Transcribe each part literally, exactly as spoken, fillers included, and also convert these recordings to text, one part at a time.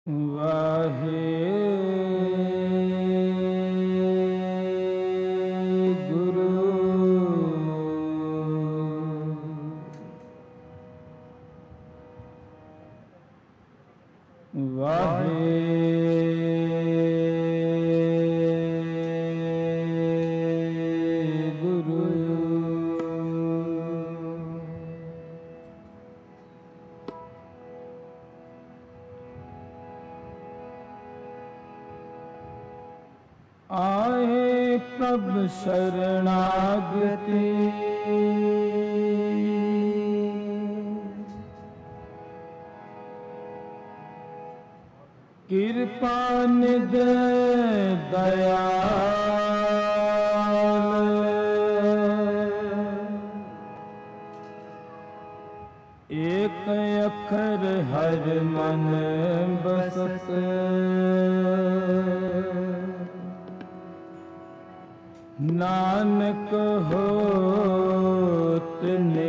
वाहे गुरु वाहे गुरु आए प्रभ शरणागति कृपा निध दयाल एक अखर हर मन बसत नानक होत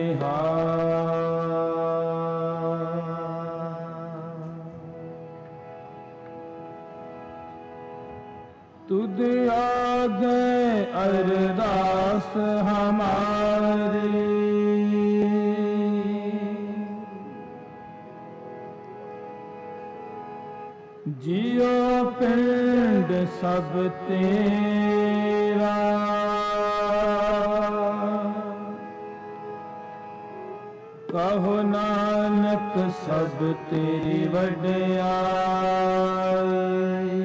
निहाल। तुद आगे अरदास हमारी जियो पिंड सब तेरा कहो नानक सब तेरी वड्याई।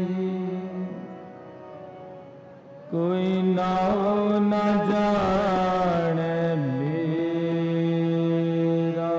कोई नाओ न जाने मेरा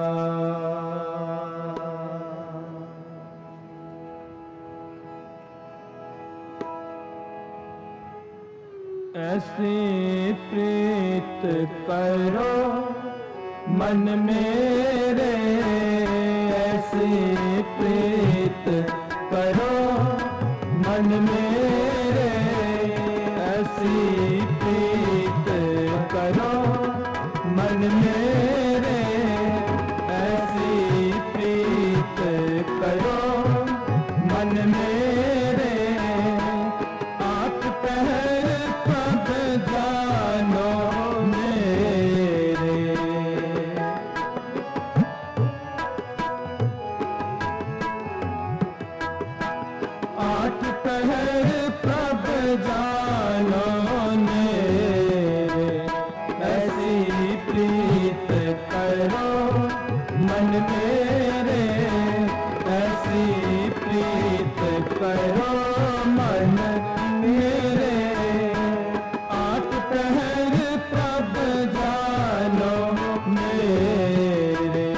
ऐसी प्रीत करो मन मेरे ऐसी प्रीत करो मन मेरे ऐसी प्रीत करो मन मेरे ऐसी प्रीत करो मन मेरे आप पहर पद जानो मेरे आठ पहर प्रभ जानो मेरे ऐसी प्रीत करो मन मेरे ऐसी प्रीत करो मन मेरे आठ पहर प्रभ जानो मेरे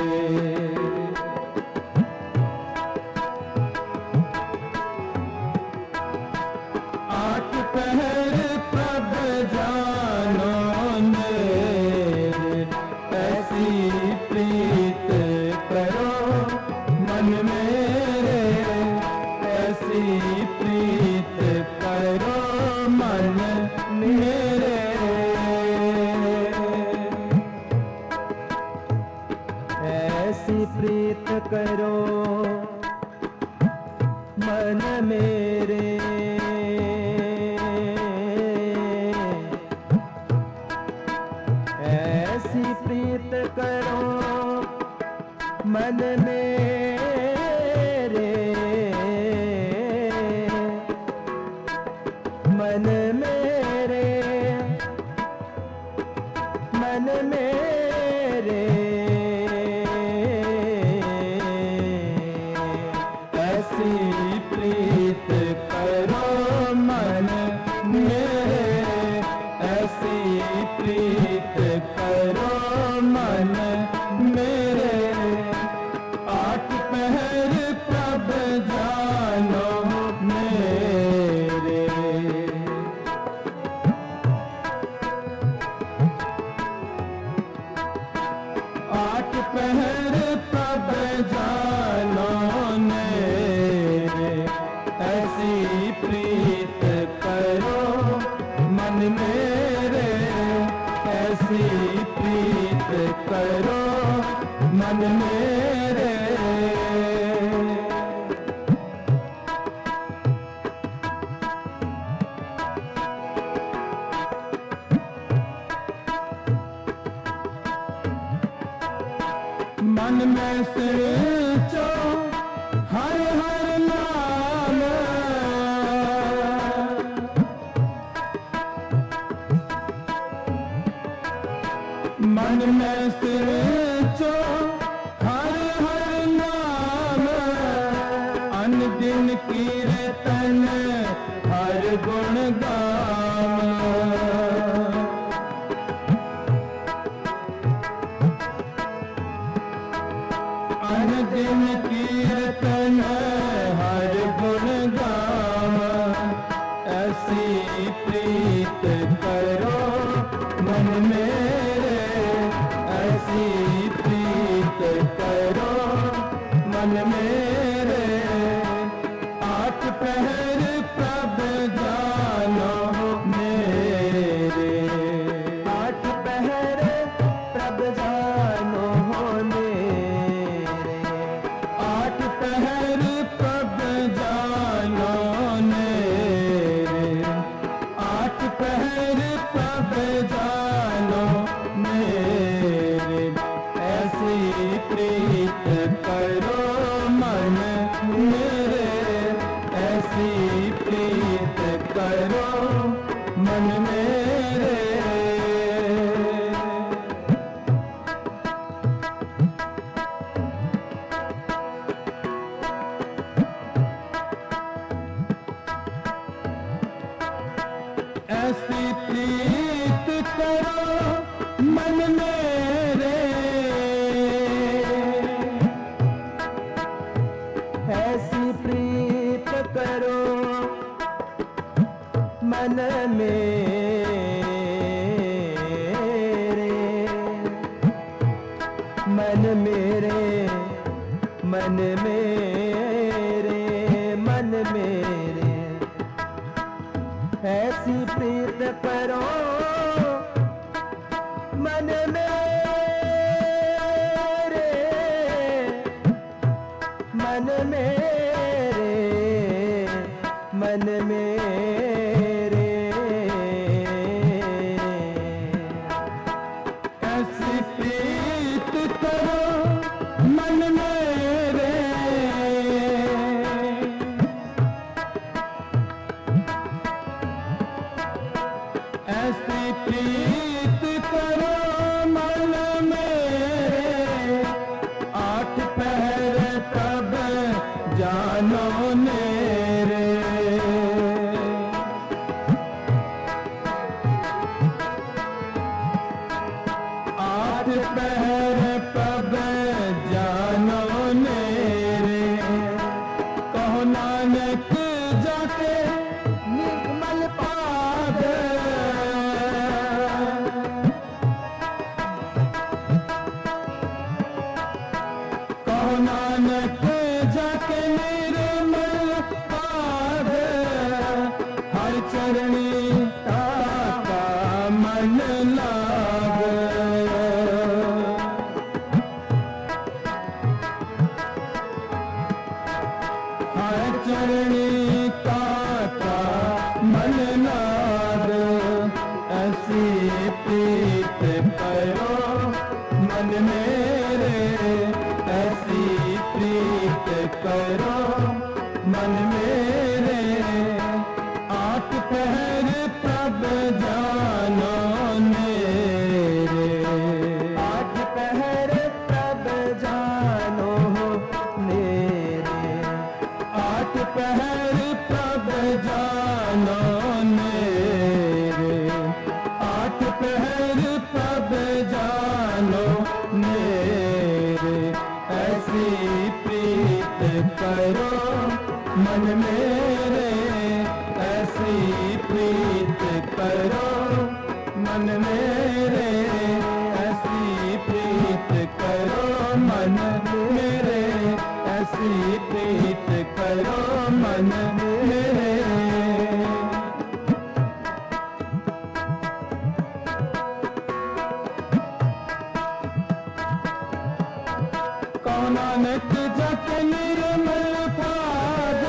आठ पहर प्रभ जानो मेरे ऐसी प्रीत करो मन मेरे ऐसी प्रीत करो मन मेरे ऐसी प्रीत करो मन मेरे ऐसी प्रीत करो मन मेरे मन मेरे मन मेरे ऐसी प्रीत करो मन मेरे ऐसी प्रीत करो मन मेरे मन में सिरचो हर हर नाम, मन में सिरचो हर हर नाम, अन दिन कीर्तन हर गुण गाम। अन दिन कीर्तन हर गुण गाम, ऐसी प्रीत करो मन मेरे, ऐसी प्रीत करो मन मेरे। आठ पहर प्रभ जानो मेरे, आठ पहर प्रभ जानो मेरे, आठ पहर प्रभ जानो मेरे, आठ पहर प्रभ जानो मेरे। ऐसी प्रीत करो मन मेरे, ऐसी प्रीत करो मन मेरे। ऐसी प्रीत करो मन मेरे, ऐसी प्रीत करो मन मेरे, मन मेरे, मन मेरे, मन मेरे। ऐसी प्रीत करो मन मेरे, मन मेरे, मन मेरे। ऐसी प्रीत करो मन मेरे, ऐसी प्रीत करो मन मेरे। आठ पहर तब जानो मेरे, आठ पहर तब जानो मेरे। कहो नानक जाके निर्मल पाद, कहो नानक जाके निर्मल पाद, हर चरणी ताका मन लाग। हर चरणी ताका मन लाग, ऐसी प्रीत करो मन मेरे, ऐसी प्रीत करो मन मेरे। आठ पहर प्रभ जानो मेरे, आठ पहर प्रभ जानो मेरे, आठ पहर प्रभ जानो मेरे, आठ पहर प्रभ जानो मेरे। ऐसी प्रीत करो मन मेरे, ऐसी प्रीत करो मन मेरे, ऐसी प्रीत करो मन मेरे, ऐसी प्रीत करो मन मेरे। कहो नानक जप निर्मल पाद,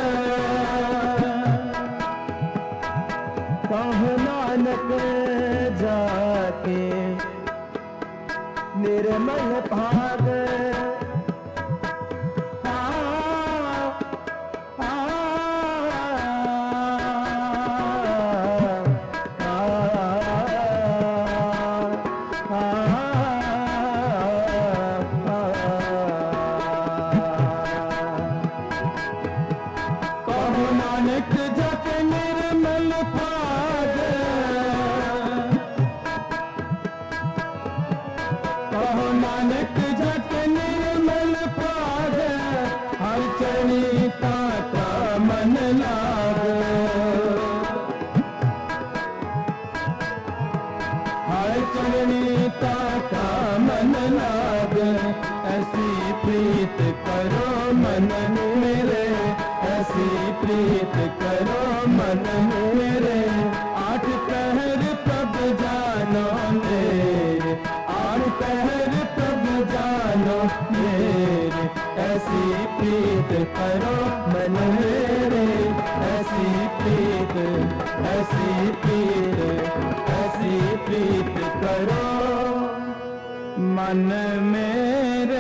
कहो नानक जाके निर्मल भाग। नानक जप निर्मल पाद कहो नानक जप निर्मल पाद हर चरणी ताका मन लाग हर चरणी ताका मन लाग ऐसी प्रीत करो मन मेरे ऐसी प्रीत करो मन मेरे आठ पहर प्रभ जानो मेरे आठ पहर प्रभ जानो मेरे ऐसी प्रीत करो मन मेरे ऐसी प्रीत ऐसी प्रीत ऐसी प्रीत करो मन मेरे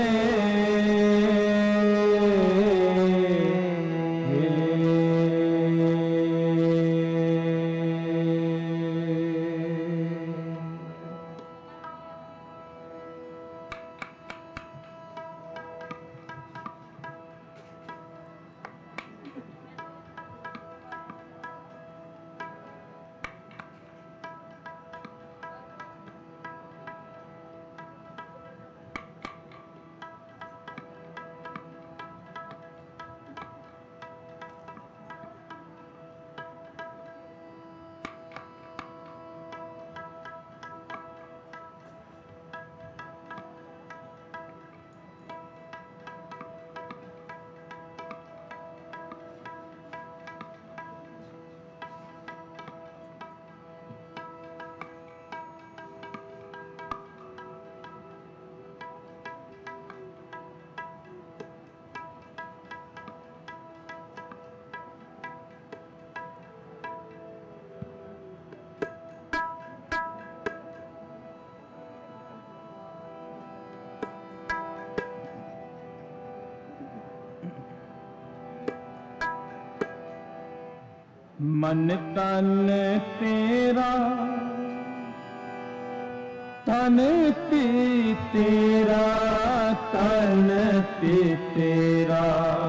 मन तन तेरा तन पी तेरा तन पी तेरा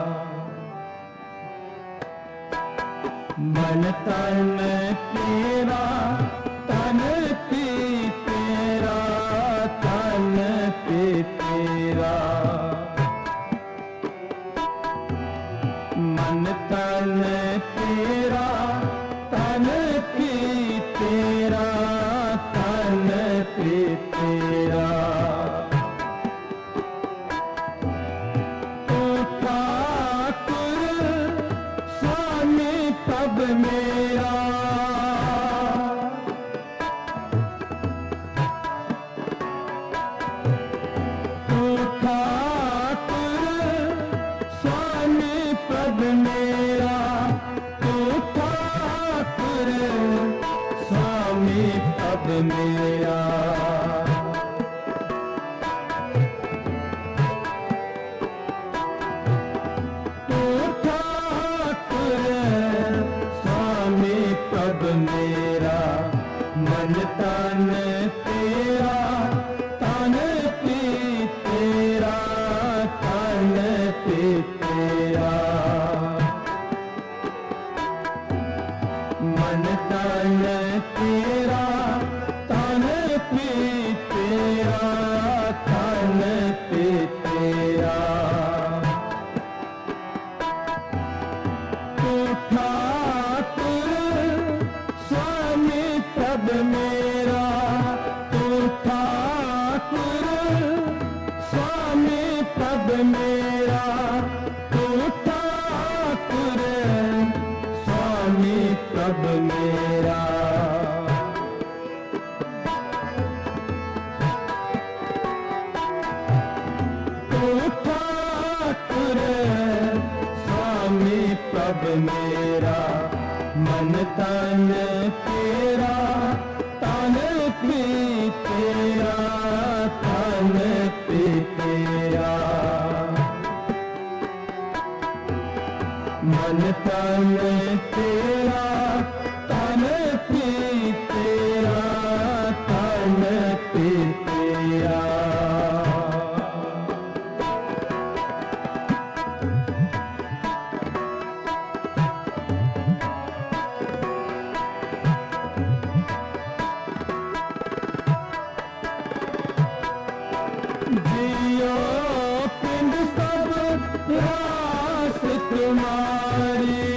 मन तन तेरा तन पी तेरा तन पी तेरा मन तन तेरा तन पी तेरा तन पी तेरा तू ठाकुर स्वामी प्रभ मेरा तू ठाकुर स्वामी प्रभ मेरा तू ठाकुर स्वामी प्रभ मेरा तू ठाकुर स्वामी प्रभ मेरा मन तन तेरा तन पी तेरा तन पी तेरा मन तन तेरा तन पी तेरा तन पी तेरा तू ठाकुर स्वामी प्रभ मेरा तू ठाकुर स्वामी प्रभ मेरा तू ठाकुर स्वामी प्रभ मेरा तू ठाकुर स्वामी प्रभ मेरा मन तन तेरा तन पी तेरा तन पी तेरा मन तन तेरा तन पी तेरा तन पी तेरा तुम्हारी।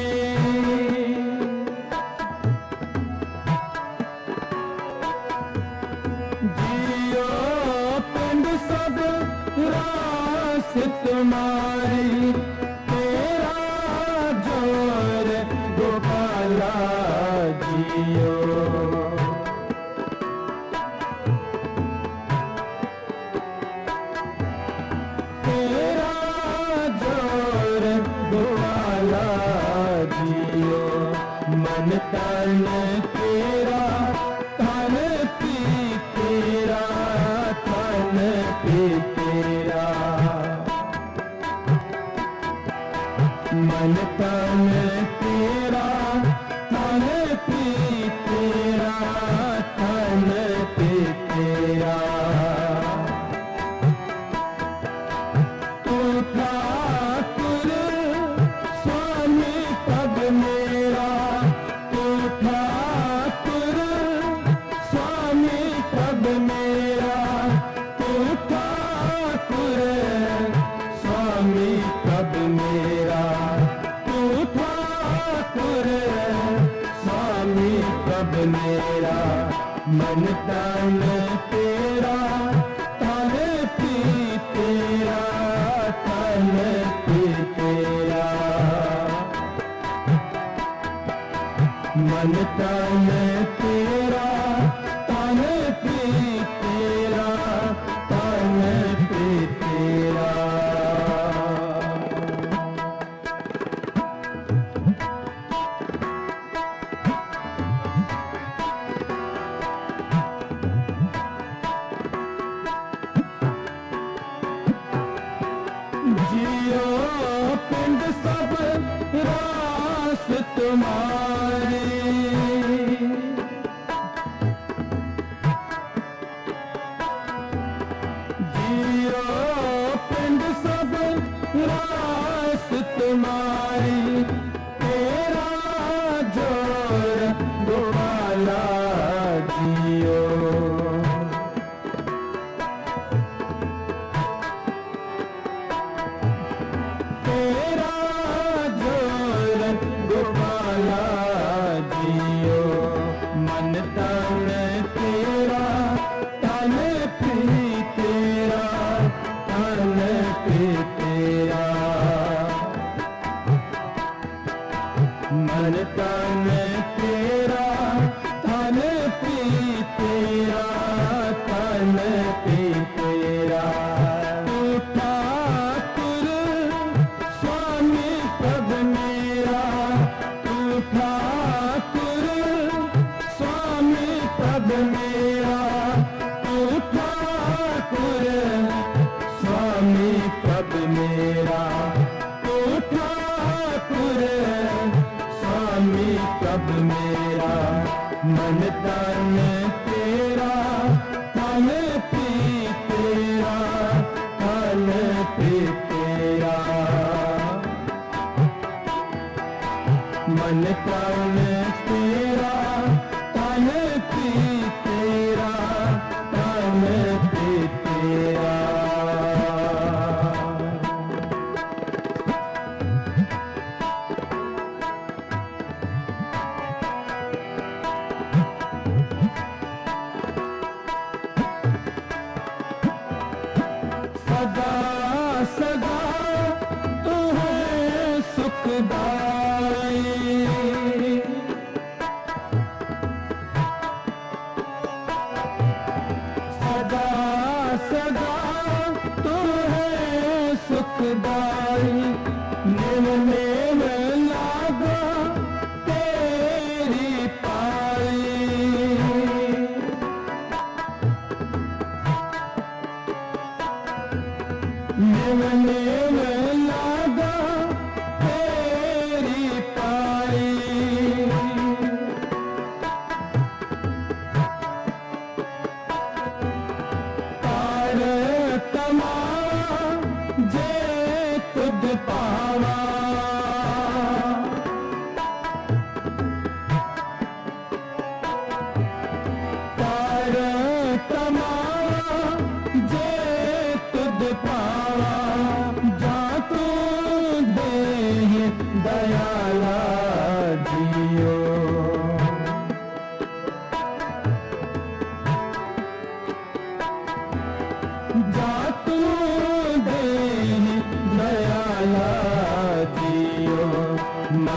जियो पिंड सब रास तुम्हारी, तेरा जोर गोपाला जियो। तेरा जोर गोपाला जियो, मन तन तेरा तन पी तेरा, तन पी तेरा। मन तन तेरा तन पी तेरा, तन पी तेरा। तू ठाकुर स्वामी पद मेरा, तू ठाकुर स्वामी पद मेरा, तू ठाकुर स्वामी पद मेरा, तू ठाकुर स्वामी पद मेरा। मन तन तेरा तन पी तेरा, तन पी तेरा। मन तन तेरा तन पी तेरा, तन पी तेरा। जियो पिंड सब रास तुम्हारी। जियो पिंड सब रास तुम्हारी, तेरा जोर गोपाला जियो। तेरा जोर गोपाला जियो, मन तन तेरा तन पी तेरा, तन पी तेरा। मन तन तेरा तन पी तेरा, तन पी तेरा। तू ठाकुर स्वामी पद मेरा, तू ठाकुर स्वामी पद मेरा, तू ठाकुर स्वामी पद मेरा, तू ठाकुर स्वामी पद मेरा। मन तन तेरा तन पी तेरा, तन पी तेरा। मन तन तेरा तन पी तेरा, तन पी तेरा। सदा सदा तू है सुखदाई, सदा सदा तू है सुखदाई। निम निम लागा तेरी पाई,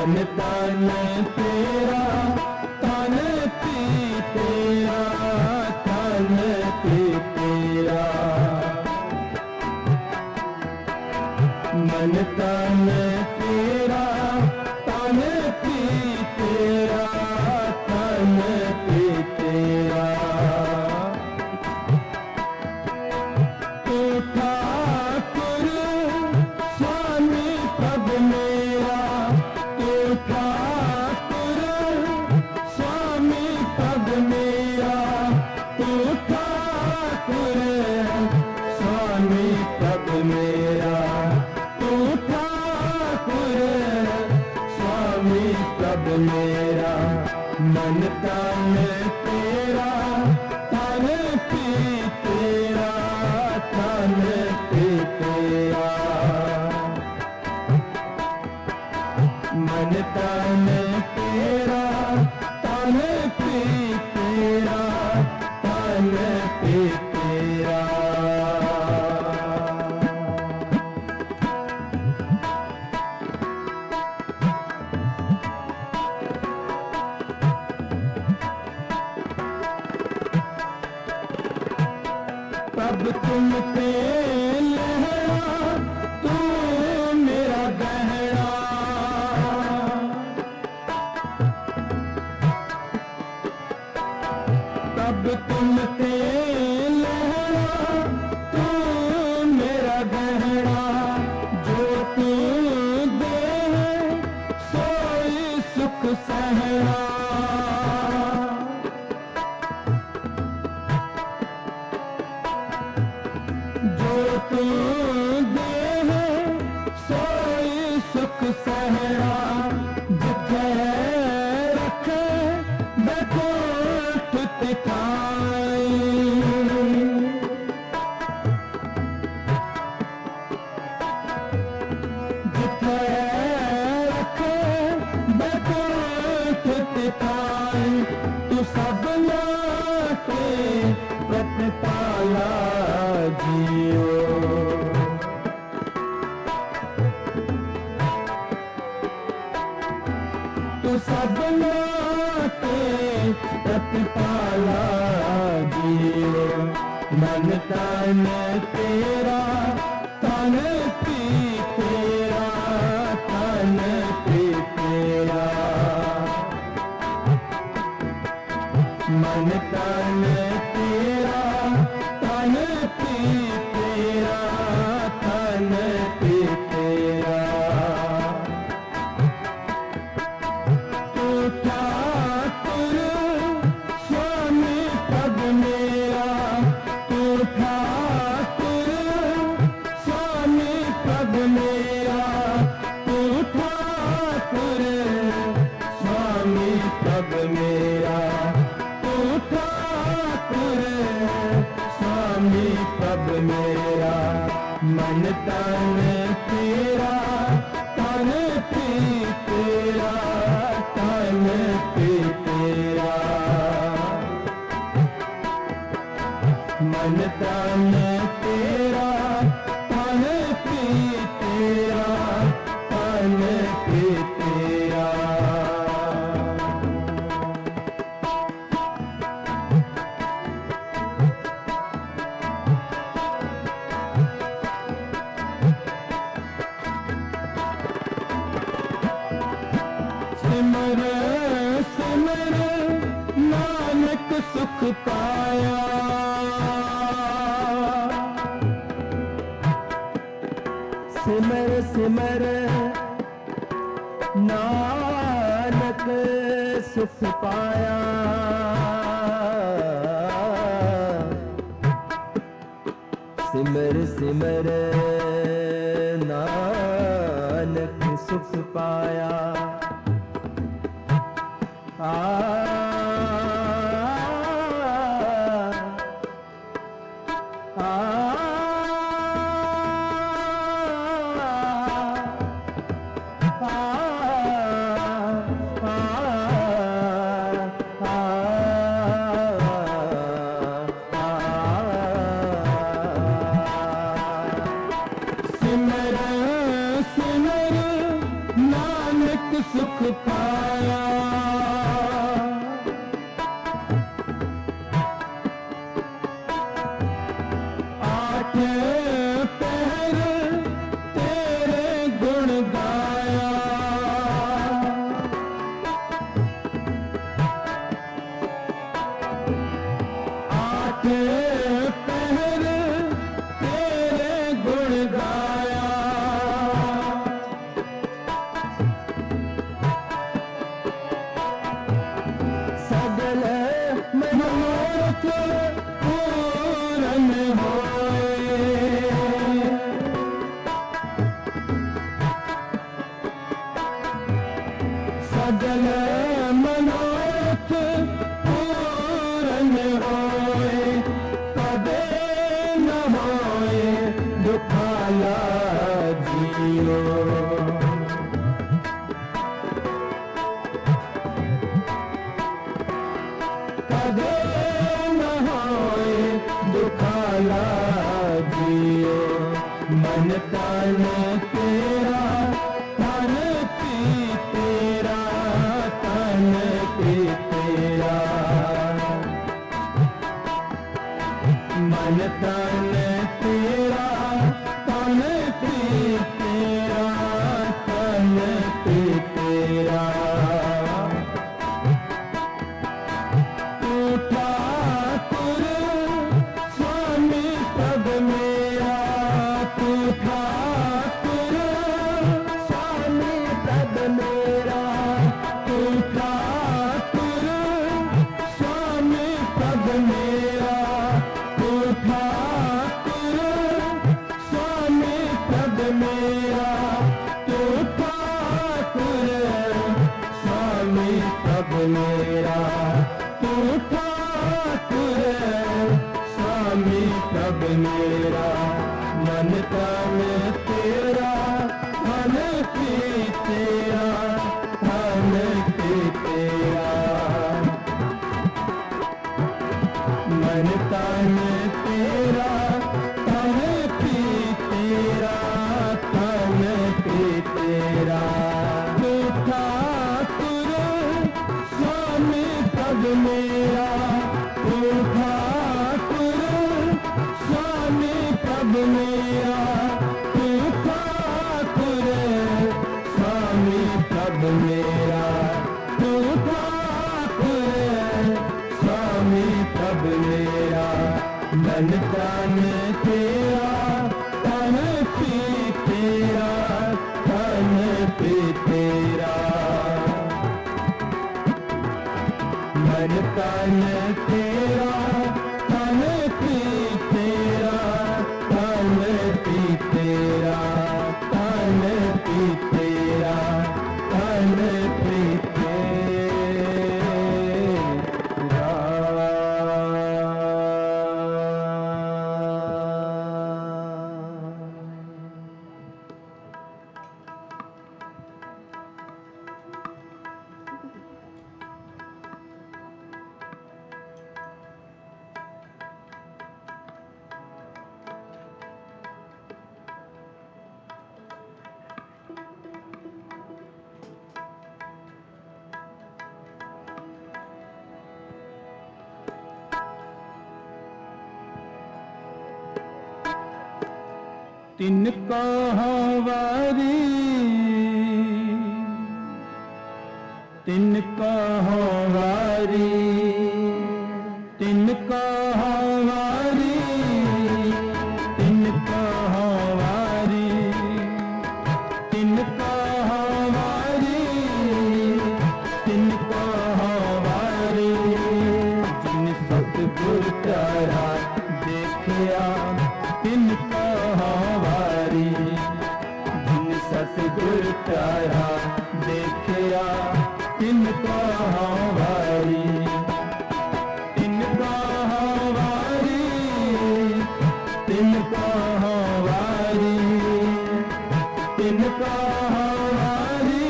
मन तन तेरा तन पी तेरा तन पी तेरा मन तन तेरा तन पी तेरा तन पी तेरा तू ठाकुर स्वामी प्रभ मेरा तू ठाकुर स्वामी प्रभ मेरा तू ठाकुर स्वामी प्रभ मेरा तू ठाकुर स्वामी प्रभ मेरा मन तन तेरा तन पी तेरा तन पी तेरा मन तन तेरा तन पी तेरा तन पी तेरा तब तुम पे लहरा तू मेरा गहरा तब तुम पे लहरा तू मेरा गहरा जो तू दे सोई सुख सहरा जो तू दे सोई सुख सहरा जिथे रखे बैकुंठ तिठाई जिथे रखे बैकुंठ तिठाई तू सबना के प्रतिपाला जियो तू सबना के प्रतिपाला जियो मन तन तेरा तन पी तेरा तन पी तेरा मन तन तेरा तन पी तेरा तन पी तेरा तू ठाकुर स्वामी प्रभ मेरा तू ठाकुर स्वामी प्रभ मेरा तू ठाकुर स्वामी प्रभ मेरा तू ठाकुर स्वामी प्रभ मेरा मन तन तेरा तन पी तेरा तन पी तेरा मन तन तेरा तन पी तेरा तन पी तेरा सिमर सिमर नानक सुख पाया सिमर सिमर नानक सुख पाया सिमर सिमर नानक सुख पाया आ सिमर सिमर नानक सुख सिखाया। आठ पहर तेरे गुण गाया। आठ पहर तेरे गुण गाया। सगल मनोरथ पूरन होए। सगल मनोरथ पूरन होए। कदे न होए दुखाला जियो। कदे न होए दुखाला जियो। मन तन तेरा तन पी तेरा तन पी तेरा। मन तन तेरा तन पी तेरा तन पी तेरा। तू ठाकुर स्वामी प्रभ मेरा। तू ठाकुर स्वामी प्रभ मेरा। तू ठाकुर स्वामी प्रभ मेरा। तू ठाकुर स्वामी प्रभ मेरा। तू ठाकुर स्वामी प्रभ मेरा। तू ठाकुर स्वामी प्रभ मेरा। मन तन तेरा धन की तेरा धन की तेरा। मन तन तेरा धन की तेरा धन की तेरा। तू ठाकुर स्वामी प्रभ मेरा। तू ठाकुर स्वामी प्रभ मेरा। तू ठाकुर स्वामी प्रभ मेरा। तू ठाकुर स्वामी प्रभ मेरा। मन तन तेरा तन पी तेरा तन पी तेरा। मन तन तेरा तन पी तेरा तन पी तेरा तन पी तेरा तन पी तेरा। तिनको वारी तिनको वारी तिनको वारी तिनको वारी तिनको वारी तिनको वारी। जिन सतगुर तारा देखिया तिनको वारी। जिन सतगुर तारा देखिया तिनको वारी। तिनको वारी तिनको वारी तिनको वारी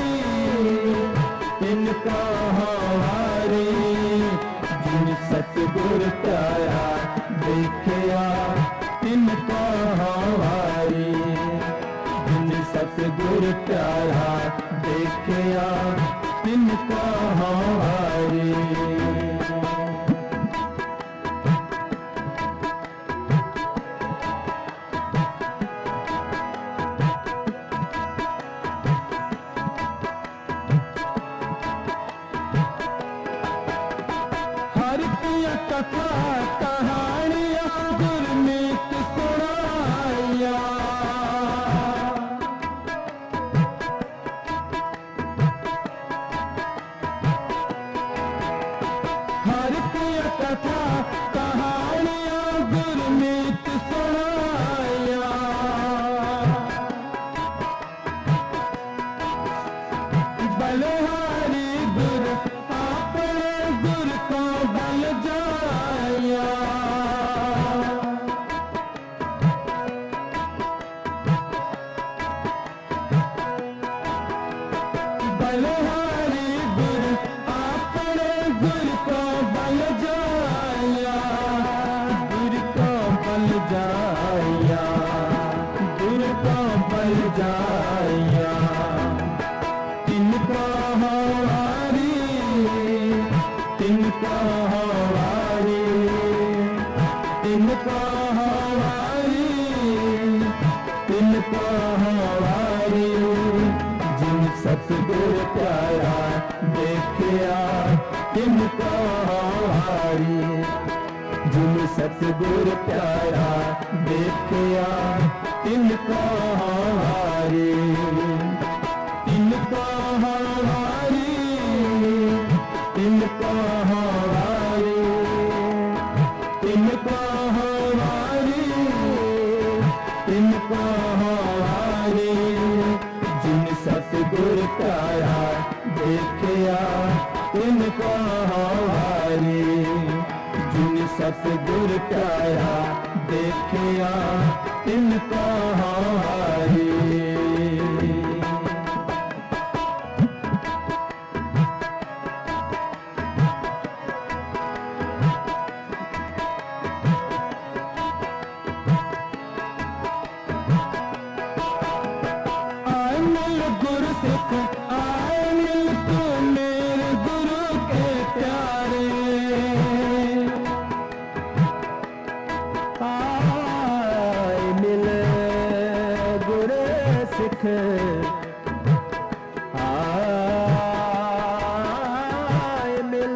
तिनको वारी। जिन सतगुर तारा देखिया तिनको वारी। जिन सतगुर तारा देखिया कथा कहानियां गुरमीत सुनाया। हर की कथा कहानियां गुरमीत सुनाया। बलहारी गुर अपने गुर को बल जाया। बलहारी गुर अपने गुर को बल जाया। गुर को बल जाया। गुर को बल जाया। तिनको हवारी तिनको हवारी तिनको हवारी तिनको हवारी जिन सतगुर प्यारा देखिया तिनको हवारी। जिन सतगुर प्यारा देखिया तिनको हवारी। तिनको हवारी तिनको हवारी तिनको हवारी तिनको हवारी। जिन सतगुर प्यारा देखिया तिनको हवारी। जिन सतगुर प्यारा देखिया तिनको हवारी। गुरु सिख आए मिल तू मेरे गुरु के प्यारे। आए मिल गुरु सिख आए मिल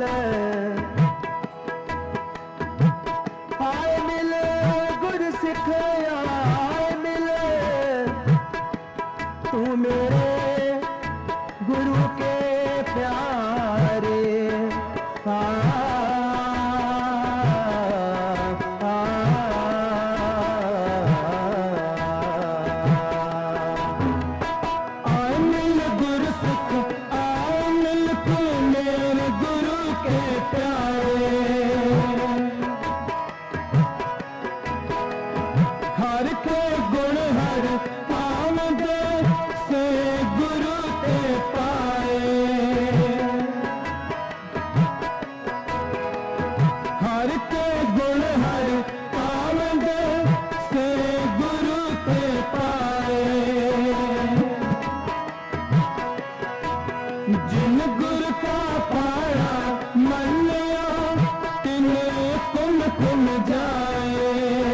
आए मिल गुरु सिख आए मिल तू मेरे गुरु के प्यारे। आ, आ, आए मिल गुरु सिख आए मिल तू मेरे गुरु के प्यारे। हर के गुण हर आमद से गुरु के पाए। हर के गुण हर आमद से गुरु के पाए। जिन गुरु का पाया मन्या तिन कुम कुम जाए।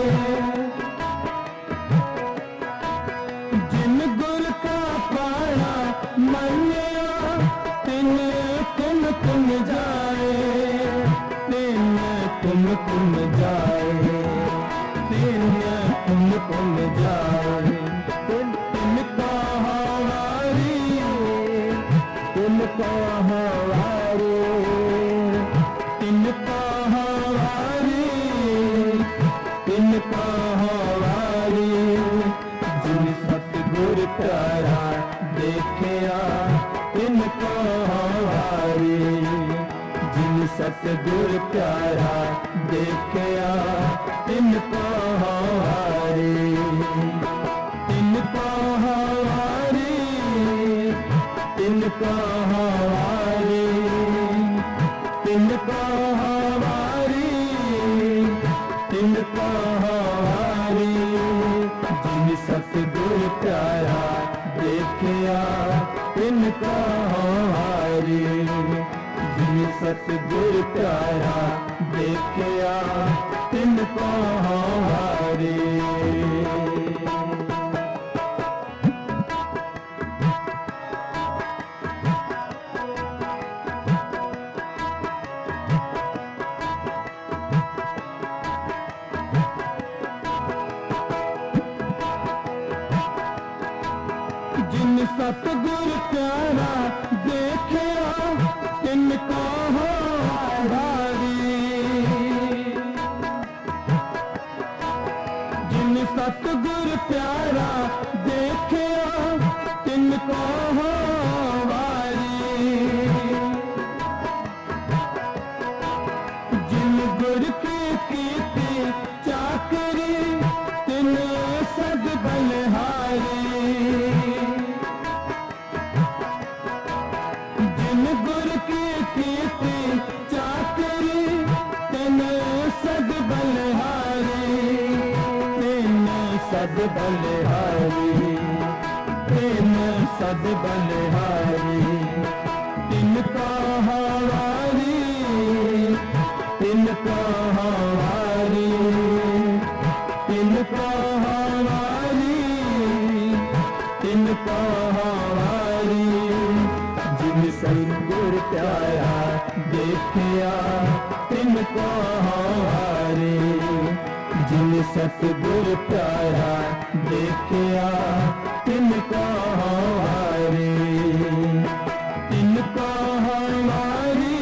जिन गुर का पाया मन्या तिन कुम कुम जाए। तिन कुम कुम जाए। तिन कुम कुम जाए। तिन तिनको हवारी तिनको हवारी तिनको हवारी तिनको हवारी। जिन सतगुर प्यारा देखिया तिनको हवारी। जिन सतगुर प्यारा देखिया तिनको हवारी। तिनको हवारी तिनको हवारी तिनको हवारी तिनको हवारी। जिन सतगुर प्यारा देखिया तिनको हवारी। जिन सतगुर प्यारा देखिया तिनको हवारी। सतगुर प्यारा देखिया तिनको हो भारी। जिन सतगुर प्यारा देखिया तिनको हो भारी। जिन गुर की कीती चाकरी तिन सद बलिहारी। जिन गुर की कीती चाकरी तिन सद बलिहारी। तिन सद बलिहारी तिन सद बलिहारी। तिनका हवारी तिनका हवारी तिनका हवारी तिनका हवारी। जिन सतगुर प्यारा देखिया तिनको हवारी। जिन सतगुर प्यारा देखिया तिनको हवारी। तिनका हवारी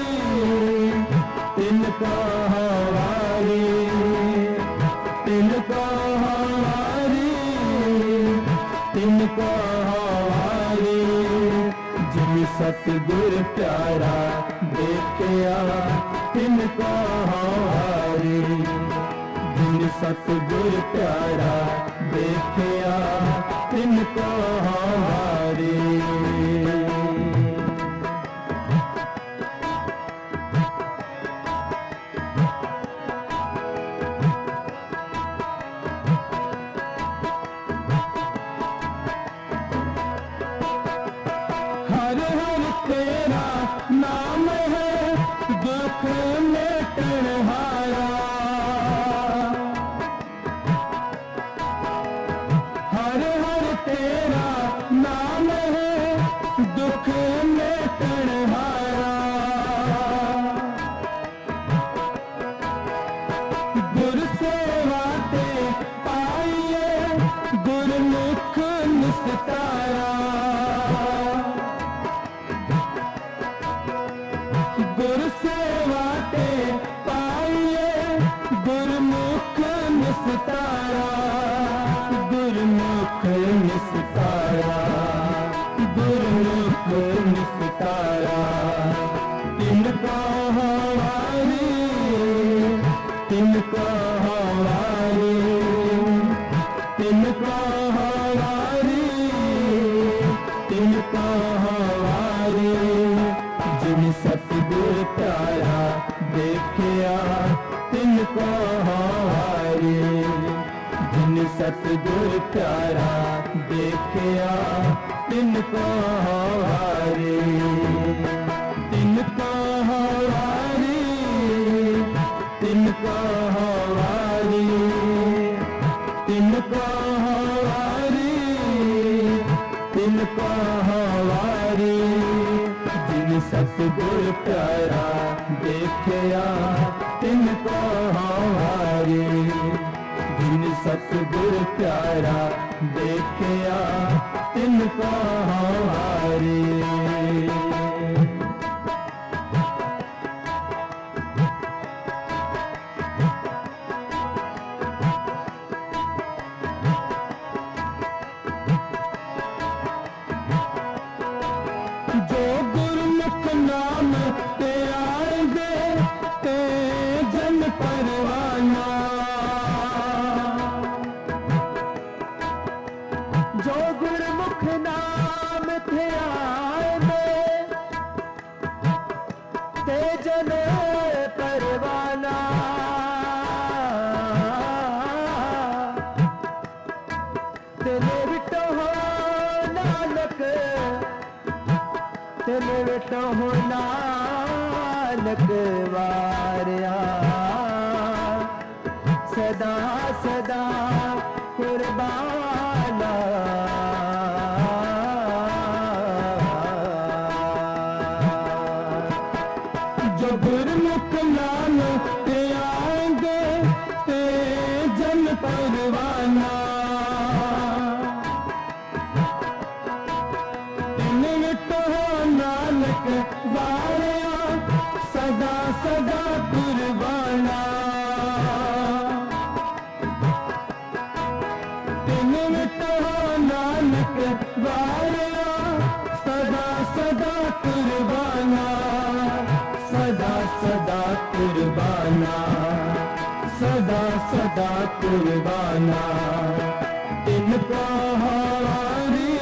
तिनका हवारी तिनका हवारी तिनका हवारी। जिन सतगुर प्यारा देखिया तिनका हवारी। जिन सतगुर प्यारा देखिया तिनका हवारी। हर हर तेरा नाम है दुख मिटन हारा। हर हर तेरा नाम है दुख मिटन हारा। गुर सेवा ते पाइए गुरमुख निस्तारा। गुर सेवा ते पाइए गुरमुख निस्तारा। गुरमुख निस्तारा गुरमुख निस्तारा। तिनका हवारी तिनका हवारी तिनका हवारी तिनका हवारी। जिन सतगुर प्यारा देखिया तिनका हवारी। जिन सतगुर प्यारा देखिया तिनका हवारी। तिनका हवारी तिनका हवारी तिनका हवारी तिनका हवारी। जिन सतगुर प्यारा देखिया तिनका हवारी। जिन सतगुर प्यारा देखिया तिनका हवारी। जो गुरमुख नाम ते आएंगे ते जन परवाना। जो गुरमुख नाम ते आएंगे ते जन परवाना। तेरे बिटो हो नानक तेरे बिटो हो नानक वारिया। सदा सदा कुर्बाना। जो गुरमुख नाम ते आएंगे ते जन परवाना। कुर्बाना, सदा सदा कुर्बाना। तिनका हवारी,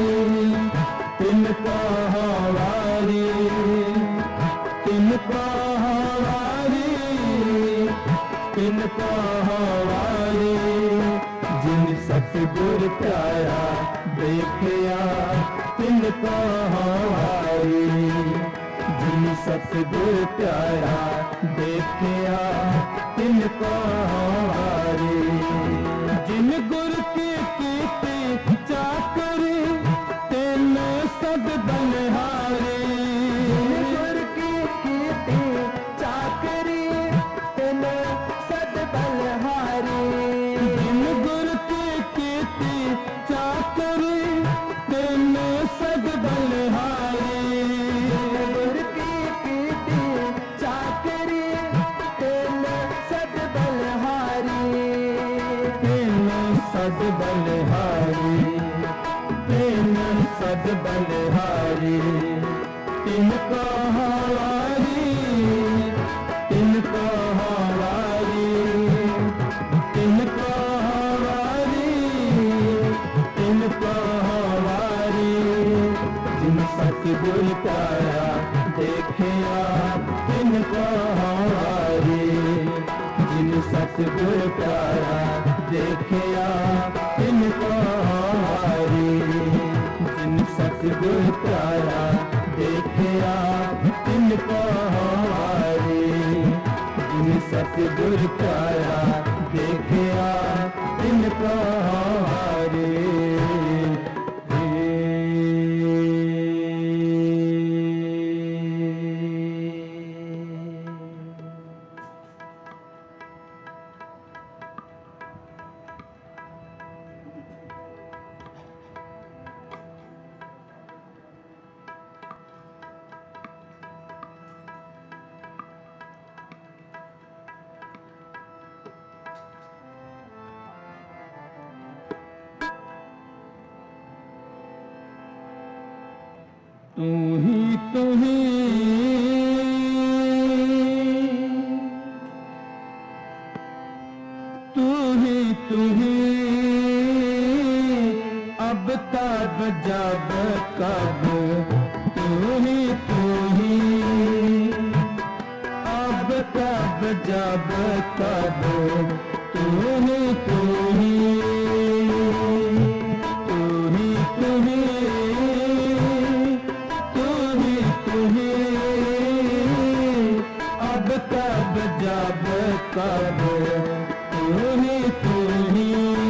तिनका हवारी, तिनका हवारी, तिनका हवारी। जिन सतगुर प्यारा देखिया तिनका हवारी, जिन सतगुर प्यारा देखिया तिनका हवारी। जिन गुर की कीती चाकरी तिन सद बलिहारी, जिन गुर की कीती चाकरी तिन सद बलिहारी। जिन गुर की कीती चाकरी तिन सद बलिहारी, गुर की कीती चाकरी तिन सद बलिहारी। तिन सद बलिहारी, तिन सद बलिहारी। तिनका हवारी, तिनका हवारी, तिनका हवारी, तिनका हवारी। जिन सतगुर प्यारा देखिया तिनका हवारी, जिन सतगुर प्यारा देखिया तिनका हवारी, जिन सतगुर प्यारा देखिया तिनका हवारी, जिन सतगुर प्यारा देखिया तिनका हवारी। तू ही तू ही तू ही तू ही अब तब जब कब। तू ही तू ही अब तब जब कब। तू ही तू ही तू ही तू ही अब तब जब कब। तू ही तू ही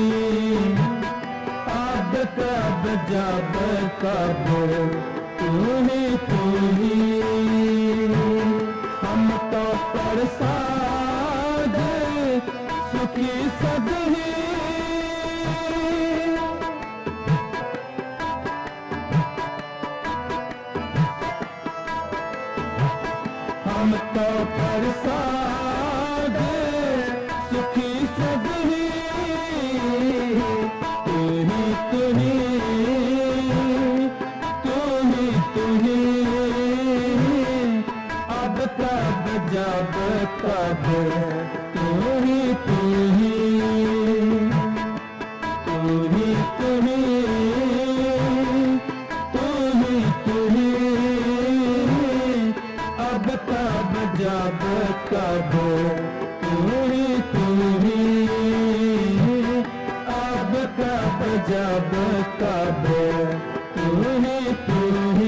अब तब जब कब। तू ही तू ही हम तो प्रसाद सुखी सद ही। हम तो प्रसाद सुखी सद ही। तू ही तू ही तू ही तू ही अब तब जब कब। तू ही तू ही तू ही तू ही तू ही तू ही अब तब जब कब। तू ही तू ही अब तब जब कब। तू ही तू ही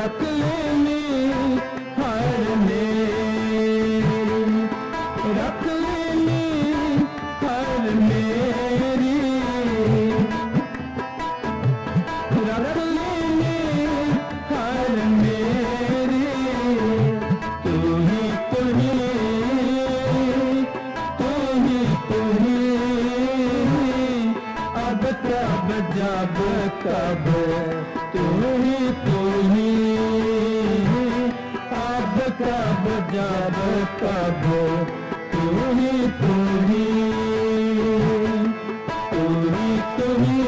रख लेनी हर मेरी, रख लेनी हर मेरी, रख लेनी हर मेरी। तू ही तू ही तू ही तू ही अब कब जब कब तू ही तू ही अब कब जब कब तू ही तू ही तू ही तू ही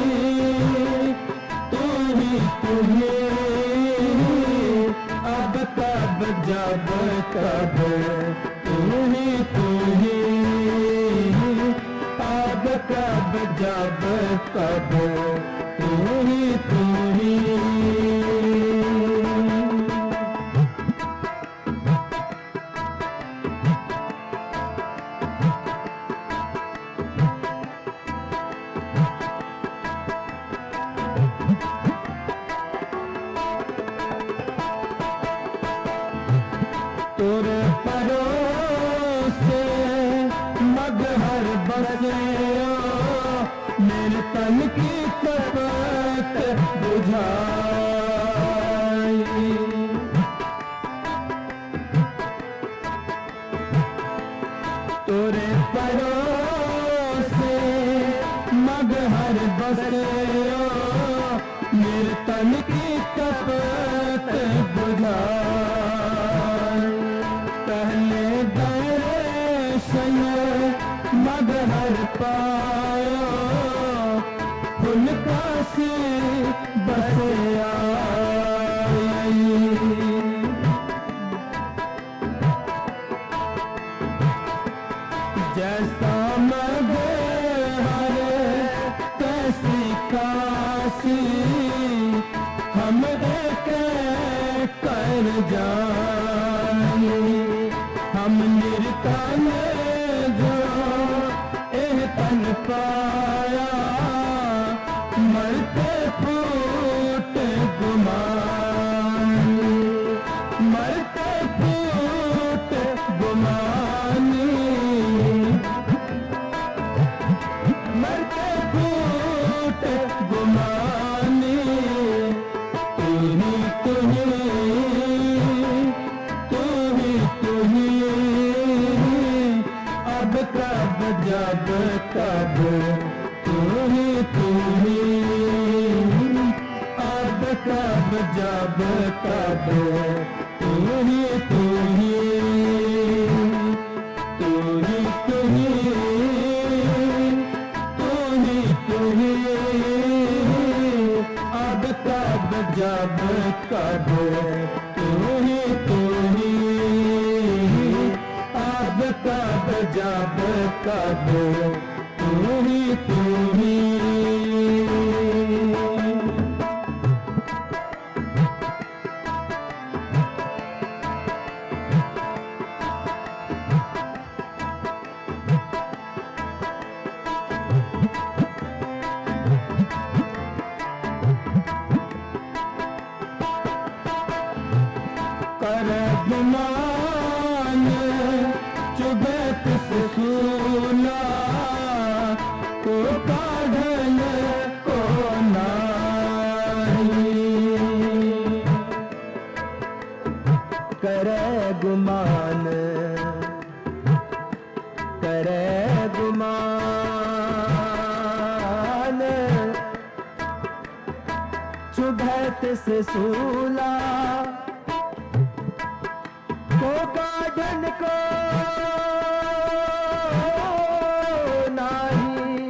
तू ही तू ही अब कब जब कब तू ही तू ही अब कब जब कब तू ही तू ही। तेरे परोसे मगहर बसे मेरे तन की तपत बुझाई। तेरे परोसे मगहर बसे मेरे तन की तपत बुझाई। पहले दर्शन मगहर पाया फुलका से बस आई। जैसा मगहर कैसी काशी हम एक कर जाए। हम निर्तन जो एह तन पाया मरते फूट गुमानी, मरते फूट गुमानी, मरते फूट गुमानी। तू ही तू ही तू ही तू ही अब कब जब कब तू ही तू ही अब कब जब कब तू ही तू ही तू ही तू ही तू ही तू ही अब कब जब कब तू ही तू ही अब कब जब कब तू ही तू ही। कर गुमान चुबत से सूला को काढ़ल को नारी। करे गुमान करे गुमान चुबत से सूला को काढ़न को नाही।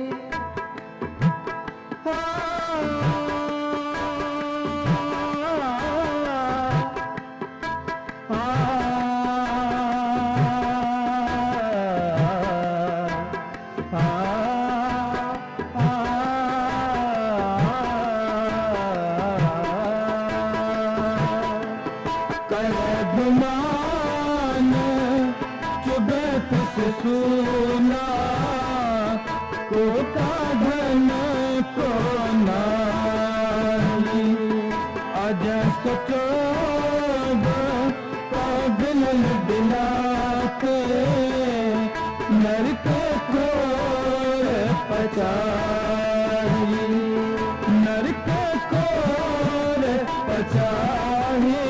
गुमान चुबत से सूला को काढ़न को नारी। अज सोचो पचाही नरक कोर पचाही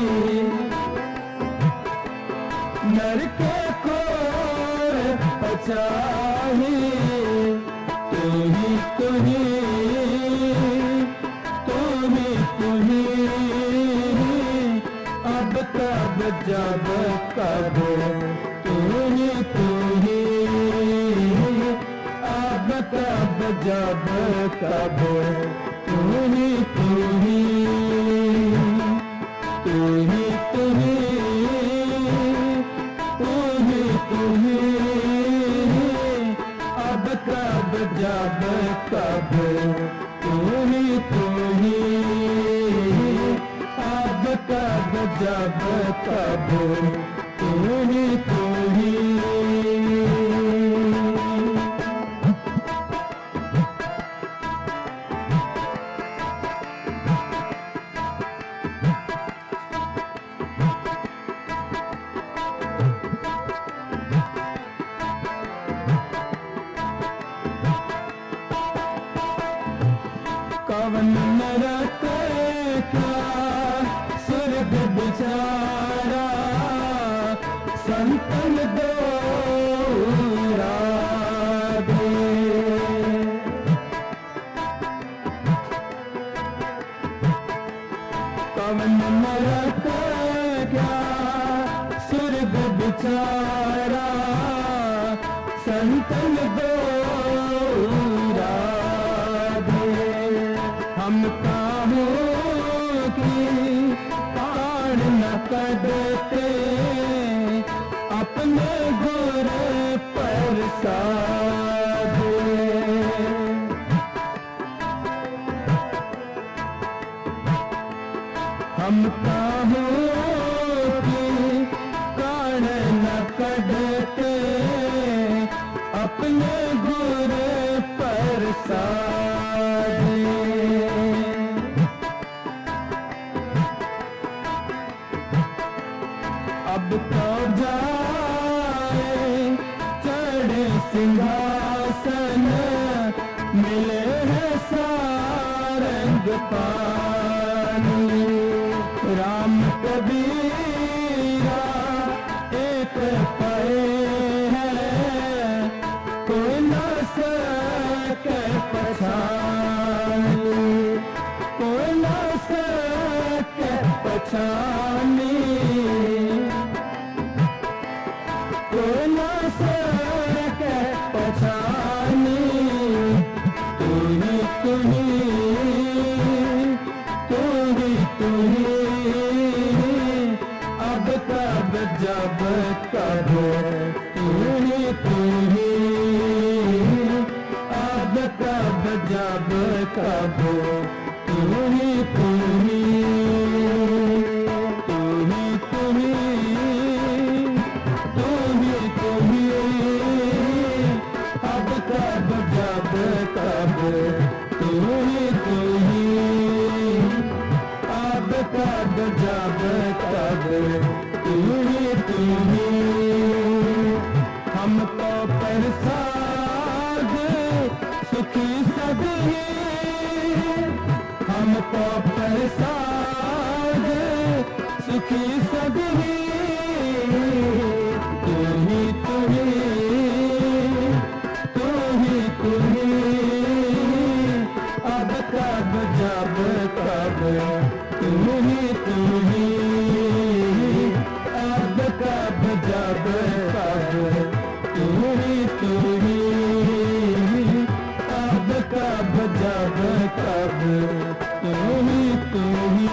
नरक कोर पचाही तू ही तू ही तू ही तू ही अब कब जब कब तू ही तू ही अब कब जब कब तू ही तू ही तू ही तू ही तू ही तू ही अब कब जब कब तू ही तू ही अब कब जब कब तू ही तू ही कवन नरक क्या स्वर्ग बिचारा संतन दोरा दे कवन नरक क्या स्वर्ग बिचारा संतन दोरा हम कामों की ताड़ न करते अपने गुर पर साधे हम कामों की ताड़ न करते अपने गुर पर साधे अब तो जाए चढ़े सिंहासन मिले है सारंग पानी राम कबीरा एक पाए हैं कोई न सके पछानी कोई न सके पछानी कोई न सके पछानी तू ही तू ही तू ही तू ही अब कब जब कब तू ही तू ही अब कब जब कब तू ही तू ही तू ही तू ही तू ही तू ही अब कब जब कब तू ही तू ही अब कब जब कब तू ही तू ही हमको प्रसाद सुखी सदी हमको प्रसाद सुखी सदी तू ही तू ही तू ही तू ही अब कब जब कब तू ही तू ही अब कब जब कब तू ही तू ही अब कब जब कब तू ही तू ही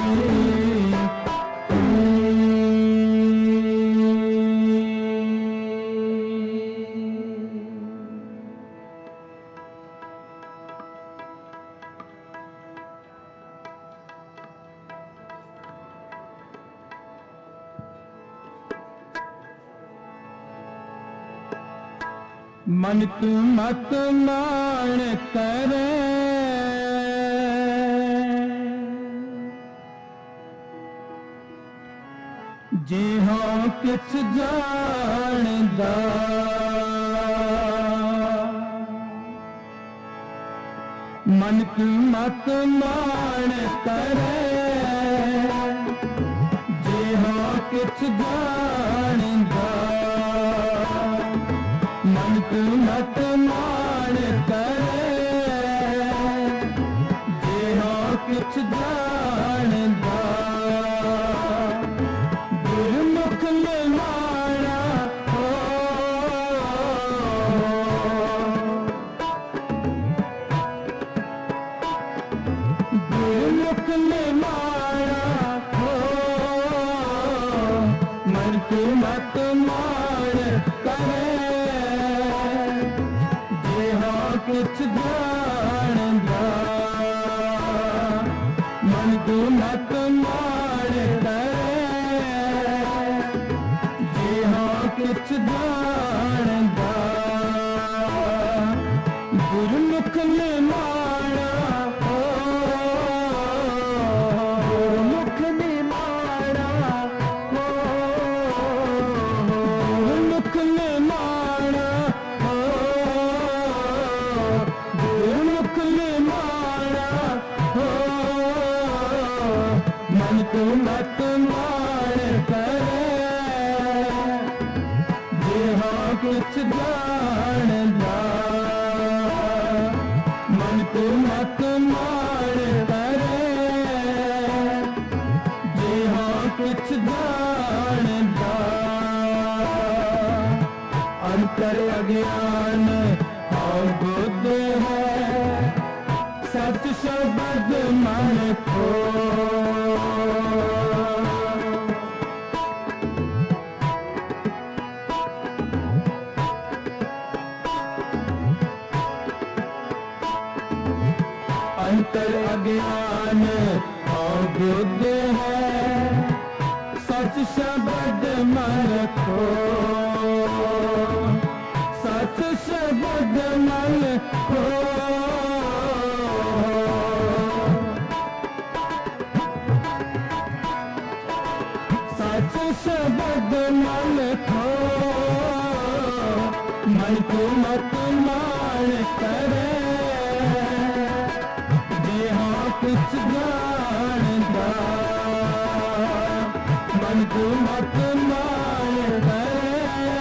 मन तू मत मान करे जे हो किछ जानदा मन की मत मान करे जे हाँ किछ जानदा मन की मत मान करे जे हाँ किछ जानदा गुरमुख ने माना हो गुरमुख ने माना हो मन की मत मान करे जे हाँ किछ जानदा मन की मत मान करे जे हाँ किछ जानदा गुरमुख ने माना हो गुरमुख ने माना हो गुरमुख ने माना हो गुरमुख ने माना हो मन को मत मान करे जे हाँ किछ जानदा मन को मत मान करे जे हाँ किछ जानदा अंतर अज्ञान हाँ बुद्ध है सच शब्द मन को अंतर अज्ञान हाँ बुद्ध है सच शब्द मन को सच शब्द मन को सच शब्द मन को मन को मत मान करे जे हाँ किछ जानदा मन को मत मान करे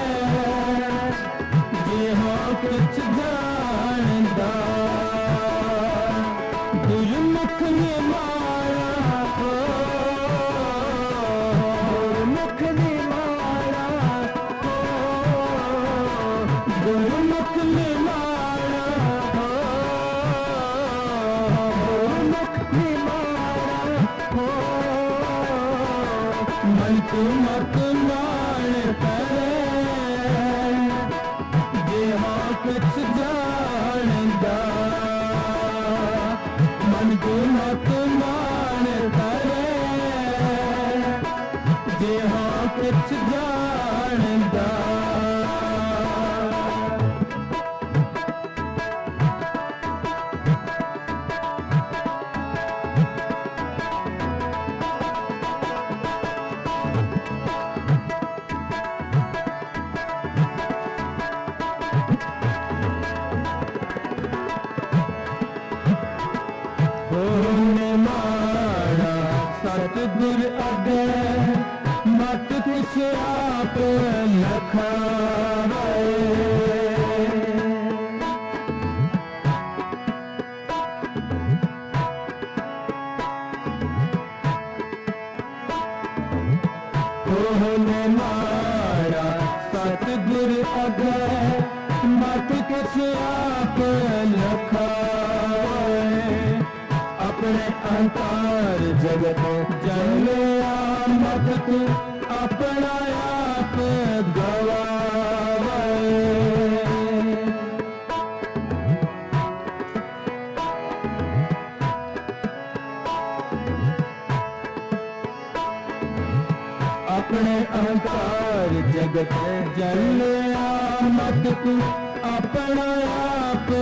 जे हाँ किछ जानदा गुरमुख ने माना हो गुरमुख ने माना हो गुरमुख ने माना हो गुरमुख ने माना हो मन को मत मान करे जे हाँ किछ जानदा मन को मत मान करे जे हाँ किछ जानदा होने मारा सतगुर अगे मत किस आप लखावे होने मारा सतगुर अगे मत किस आप लखावे अपने अहंकार जगत जलिया मत तू अपना आप गवावे अपने अहंकार जगत जलिया मत तू अपना आप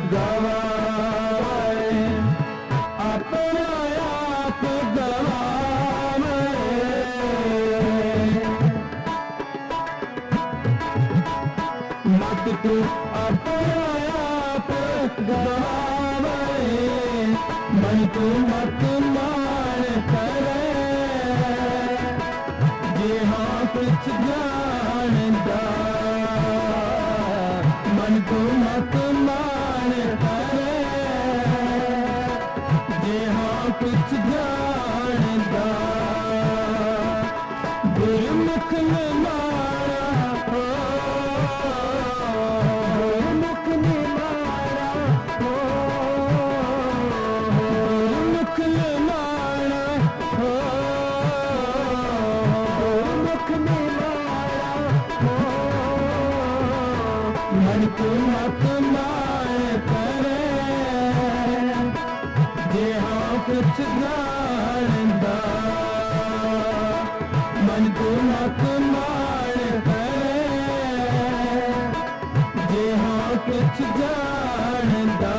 गवावे अपना आप गवावे मत तू अपना आप गवावे को मत मान करे जे हाँ कुछ जानदा मन को मत मान करे जे हाँ कुछ जानदा गुरमुख ने मारा हो गुरमुख ने मारा हो गुरमुख ने मारा हो गुरमुख ने मारा हो मन को मत मान करे जे हाँ कुछ जानदा मन को मत मान करे जे हाँ कुछ जानदा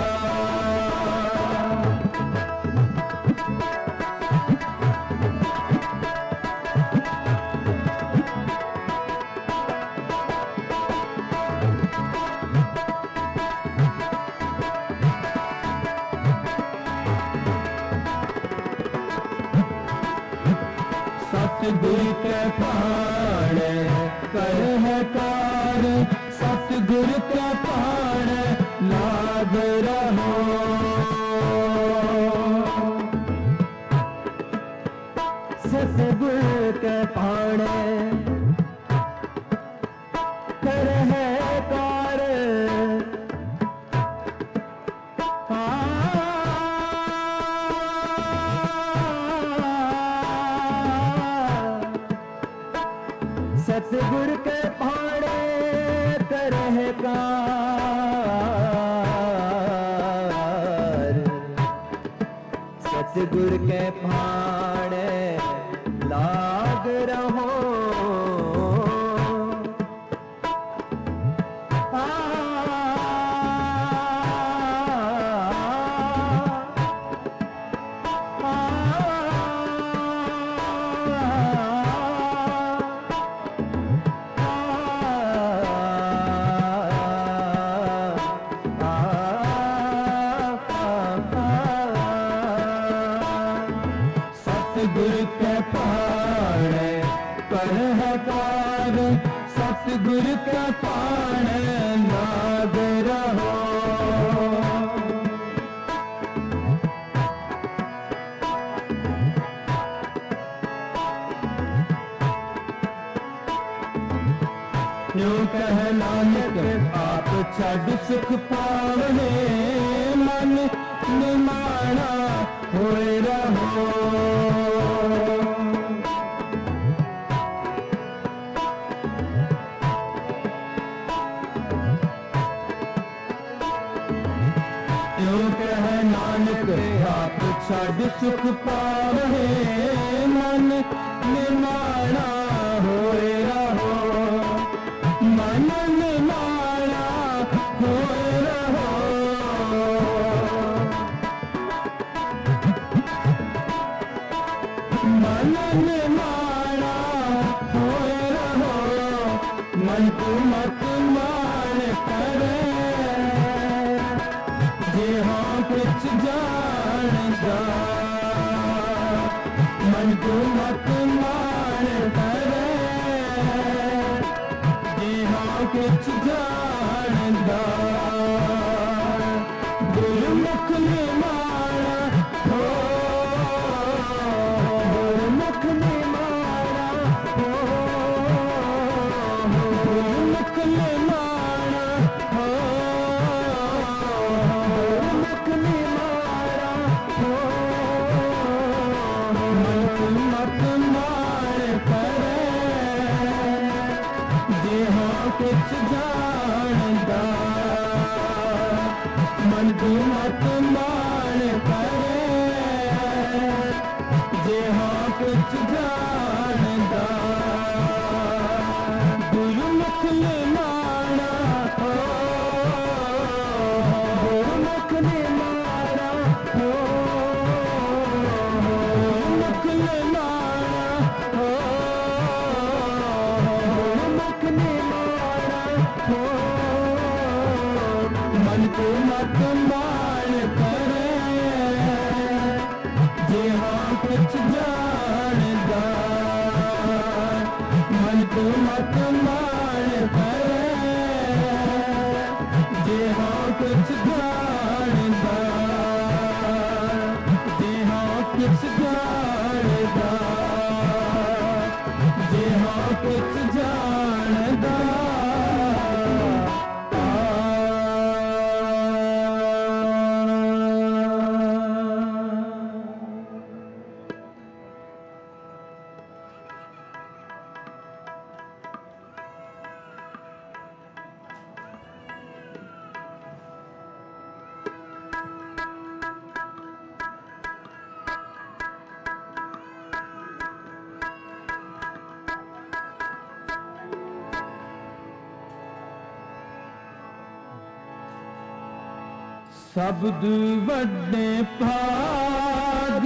सतगुर के पाण कर है कार सतगुर के पाण लाग रहो सतगुर के पाण कर है कार सतगुर के भाड़े करह कार सतगुर के भाड़े लाग रहो सतगुर के पाण कर है कार सतगुर के पाण लाग रहो यूं कह नानक आप छड़ सुख पावने मन निमाणा होए रहो यूं कह नानक आप छड़ सुख पावने मन निमाणा होए रहो मन निमाणा होए रहो मन निमाणा होए रहो मन को मत मान करे जे हाँ कुछ जानदा शब्द वड्डे भाग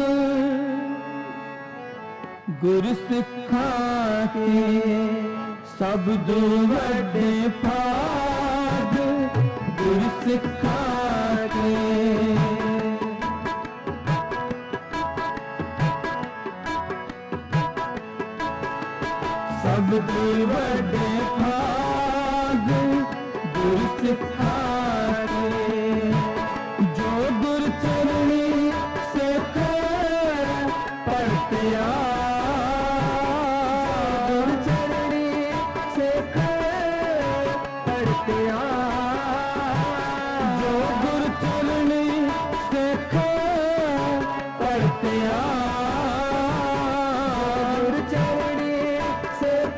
गुर सिखा के, शब्द वड्डे भाग गुर सिखा के। शब्द वड्डे भाग गुर सिखा के, जो गुर चरणी सिख पढ़ते आ, गुर चरणी सिख पढ़ते आ, जो गुर चरणी सिख पढ़ते आ, गुर चरणी सिख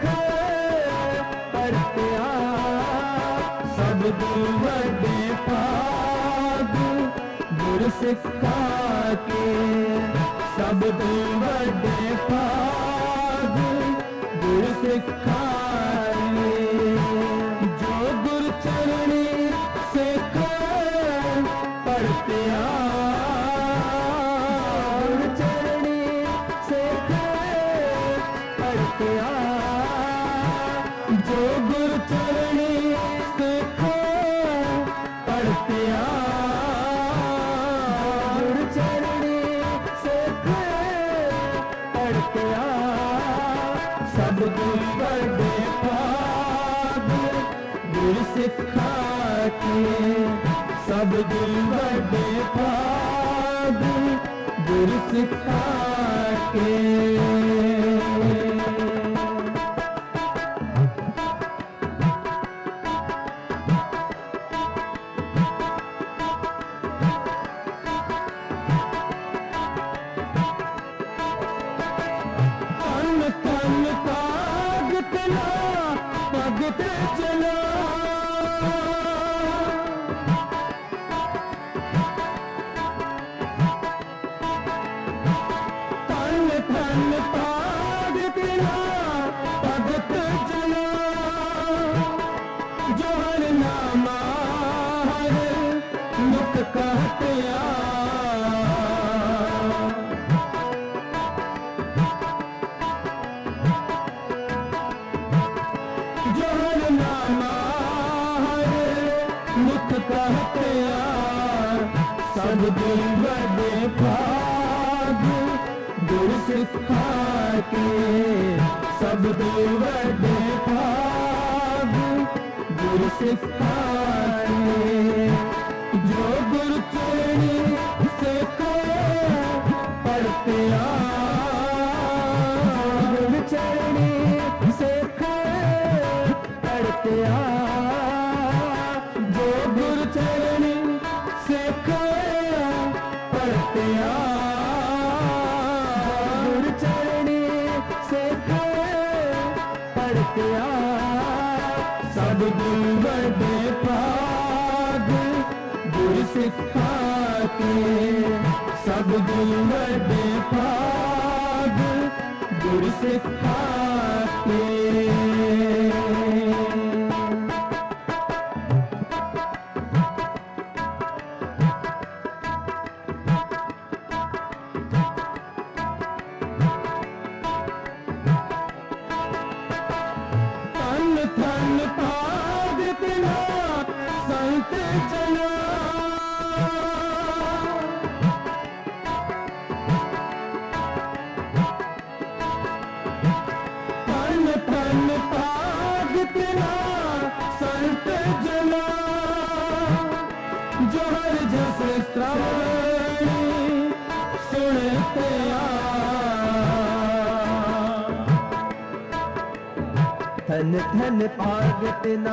पढ़ते आ। शब्द वड्डे भाग गुर सिखा के, शब्द वड्डे भाग गुर सिखा के, जो गुर चरणी सिख पढ़ते आ, गुर चरणी सिख पढ़ते आ, जो गुर चरणी सिख पढ़ते आ, गुर चरणी सिख पढ़ते आ। शब्द वड्डे भाग गुर सिखा के, शब्द वड्डे भाग गुर सिखा के। तन पाग तना भगत चला, तन तन पाग तना भगत चला, जो हर नामा हर मुख कहते आ, जो हर नामा हर मुख कहते आ। शब्द वड्डे भाग गुर सिखा के, शब्द वड्डे भाग गुर सिखा के, जो गुर चरणी सिख पढ़ते आ, गुर चरणी सिख पढ़ते आ, जो गुर चरणी सिख पढ़ते आ, गुर चरणी सिख पढ़ते आ। शब्द वड्डे भाग गुर सिखा के, शब्द वड्डे भाग गुर सिखा के। तन तन पाग तना संत जना, तन तन पाग तना संत जना, जो हर जस श्रवण सुनते आ, धन धन भाग तना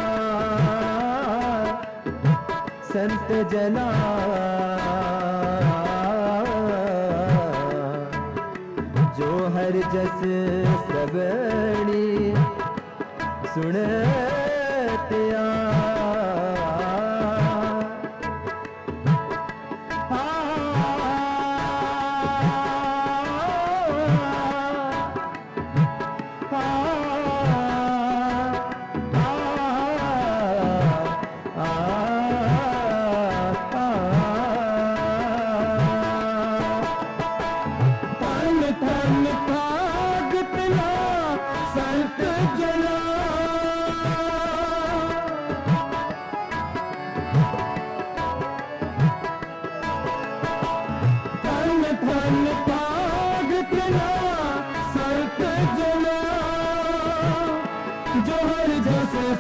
संत जना, जो हर जस श्रवणी सुनते आ। आ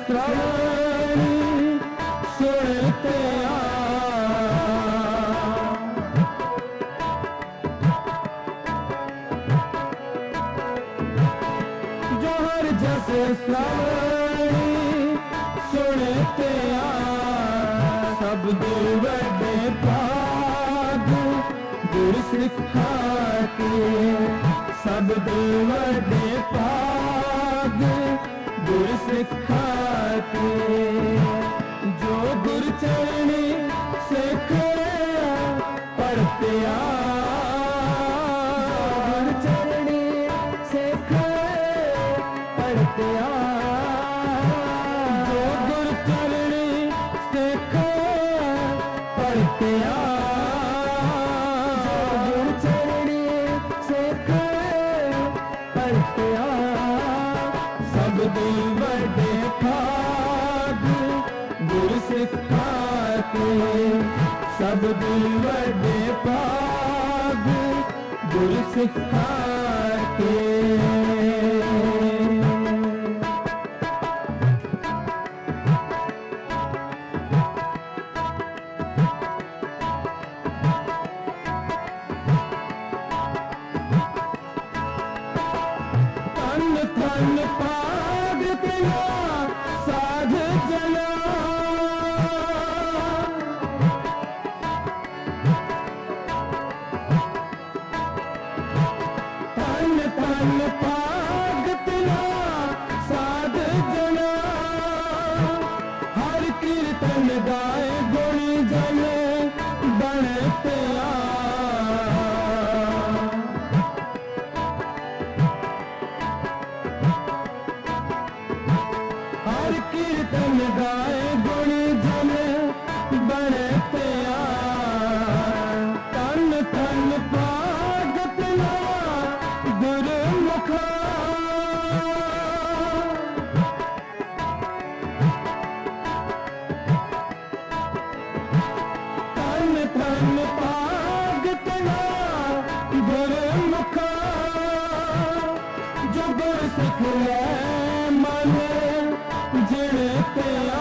श्रवण सुनते आ जो हर जस श्रवण सुनते आ सब दिल बड़े भाग गुर सिखा के सब दिल बड़े भाग गुर सिखा के जो गुर चरणी सिख पढ़ते आ गुर चरणी सिख पढ़ते आ जो गुर चरणी सिख पढ़ते आ जो गुर चरणी सिख पढ़ते आ सब दिल बड़े भाग गुर सिखा के सब दिल बड़े भाग गुर सिखा के तन तन पाग पिया साध जना तन तन पाग पिया साध जना हर कीर्तन गाए गुणी जन बनते आ हर कीर्तन गाए गुण जन बनते आ तन तन पागत ना गुरमुखा तन तन पागत ना गुरमुखा जो गुर सिख ले मन जिणते आ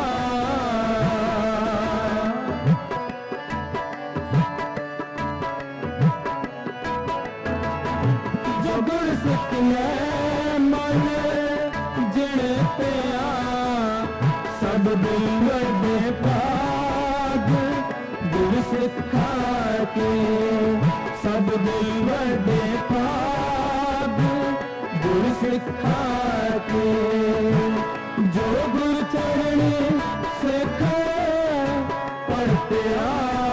जो गुर सिख ले मन जिणते आ सब दिल बड़े भाग गुर सिखा के सब दिल बड़े भाग गुर सिखा के जो गुर चरणी सिख पढ़ते आ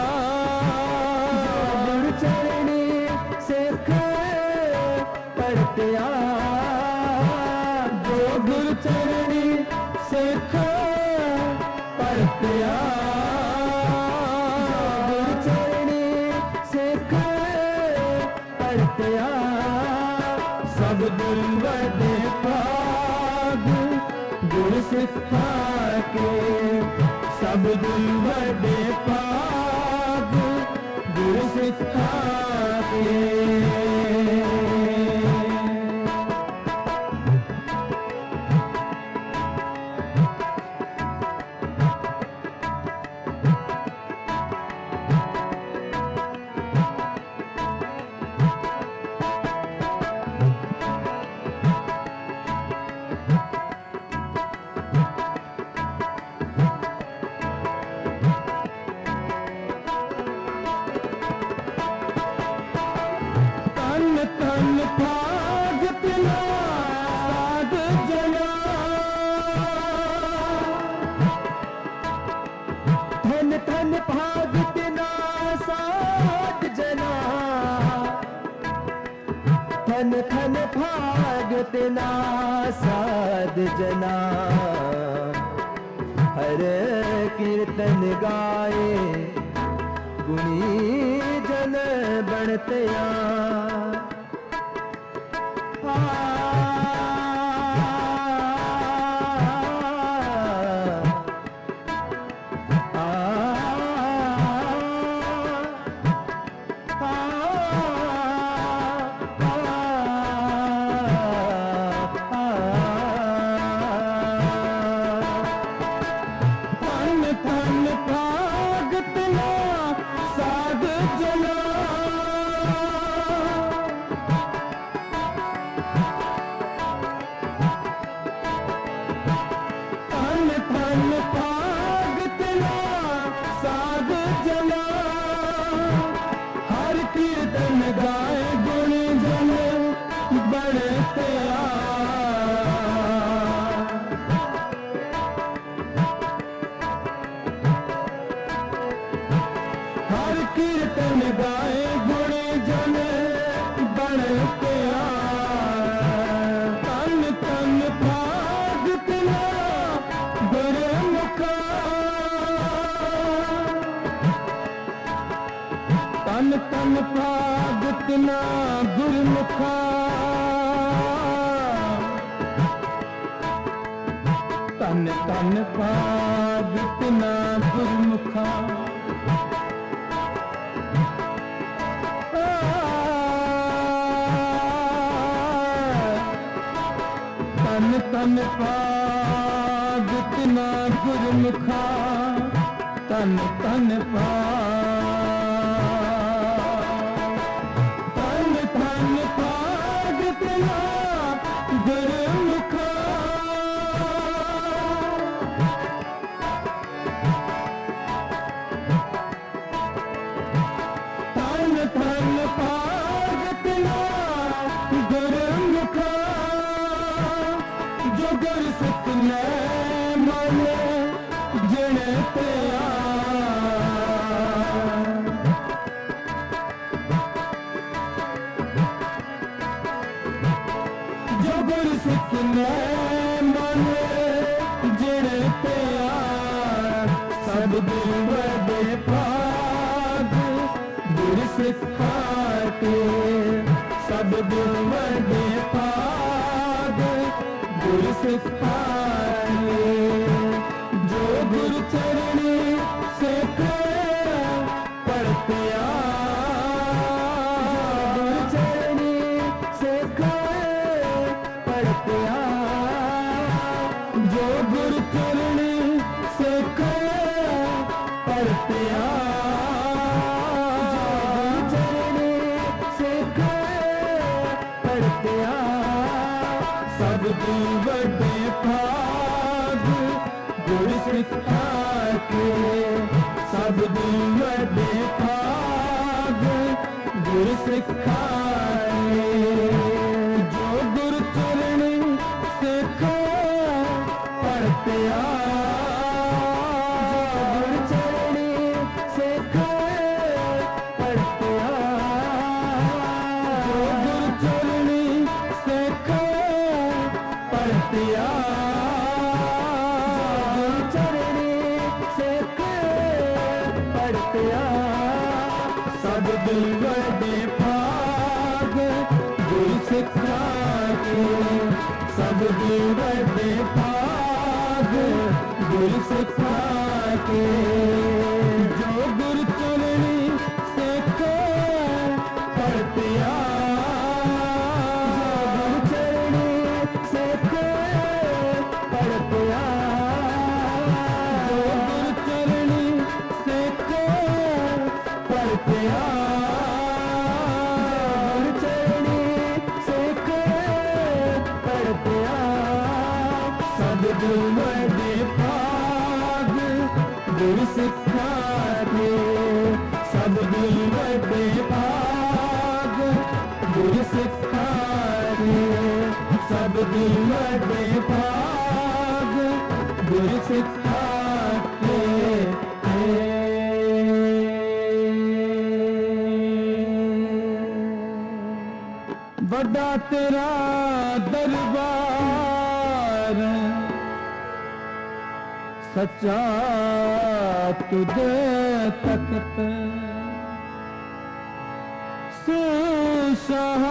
गुर चरणी सिख पढ़ते आ जो गुर चरणी सिख पढ़ते आ गुर चरणी सिख पढ़ते आ सब दिल बड़े भाग गुर सिखा के सब दिल बड़े भाग गुर सिखा के तन भाग पिला साध जना धन धन भाग पिला साध जना धन धन भाग पिला साध जना हर कीर्तन गाए गुणी जन बनते आ भाग तना साध जना हर कीर्तन गाए गुण जन बढ़ते हर कीर्तन गाए गुण जन बढ़ते तन तन भाग तना गुरमुखा तन तन भाग तना गुरमुखा तन तन भाग तना गुरमुखा तन तन भाग तना गुरमुखा तन तन भाग तन तन भाग तना गुरमुखा तन तन भाग तना गुरमुखा जो गुर सिख ने मन जिण पिया जो गुर सिख ने मन जिण पिया सब दिन बड़े भाग गुर सिखा के सब दिन बड़े भाग गुर सिखाए जो गुरु चरणी सिख पढ़तिया गुरु चरणी सिख पढ़तिया जो गुरु चरणी सिख पढ़तिया गुरु चरणी सिख पढ़तिया सब बड़े भाग गुर सिखा के सब बड़े भाग गुर सिखाए जो गुरु चरणी सिख पढ़तिया गुरु चरणी सिख पढ़तिया जो गुरु चरणी सिख पढ़तिया गुरु चरणी सिख पढ़तिया सब दिल बड़े भाग गुरु सिखा के सब दिल बड़े भाग गुरु सिखा के जो गुरु चरणी सिख पढ़तिया सिख पढ़तिया जो गुरु चरणी सिख पढ़तिया गुरु चरणी सिख पढ़तिया सब दिल बड़े भाग गुरु सिखा के सब दिल बड़े भाग गुरु सिखा के सब दिल बड़े भाग गुरु सिखा के बड़ा तेरा दरबार सच्चा तुझे तख्त शाह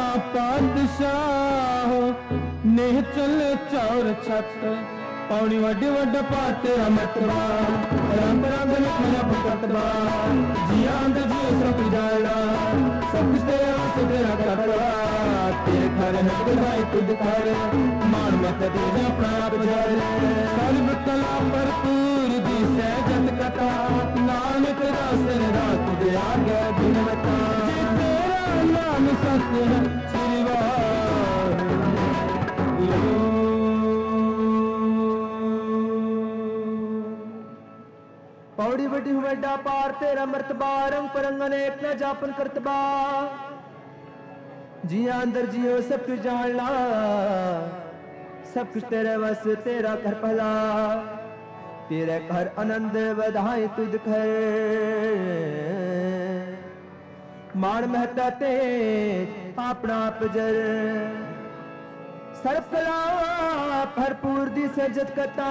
पादशाह ने चल चौर छत पौड़ी वड्डे वड्डा पाते अमतवा रंग रंग लिखना पुकतवा जिया अंद जियो सब जाना सब कुछ तेरे वास्ते तेरा करवा तेरे घर है खुदाई तुझ कर मान मत तेरा प्राप जाए सर्व कला भरपूर दी सहजत कथा नानक रास्ते रात दे आगे दिन बता तेरा नाम सत्य है श्री वाहिगुरु पौड़ी बड़ी हुएडा पार तेरा मर्तबा, रंग परंग अनेक न जापन करतबा। जिया अंदर जियो सब कुछ जान ला, सब कुछ तेरे बस तेरा कर भला। तेरे घर आनंद बधाई तुझ घर, मान महता ते अपना पजर। सर्व कला भरपूर दी सजत कता,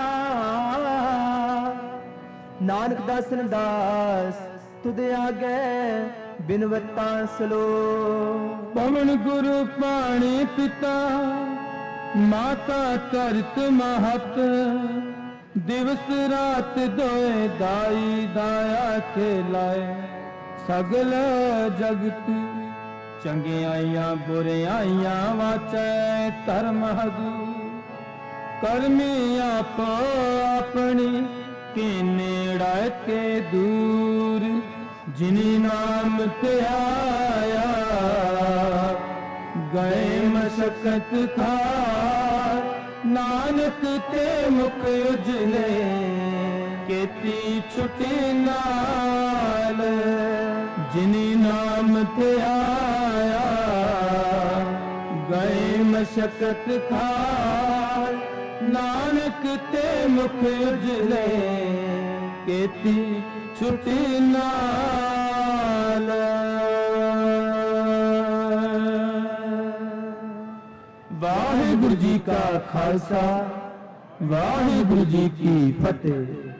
नानक दासन दास तुदे आगे बिनवत्ता सलो। पवन गुरु पाणी पिता, माता तरत महत। दिवस रात दोए दाई दाया के लाए, सगल जगत चंगियाइयां बुरियाइयां वाचै धर्म हदू। करमी आपो अपनी कीनेड़ा के दूर, जिनी नाम ते आया गए मशक्कत खार। नानक ते मुख उजले केती छुटी नाल, जिनी नाम ते आया गए मशक्कत खार। नानक ते मुख उजले केती छुटी नाल। वाहिगुरु जी का खालसा, वाहिगुरु जी की फतेह।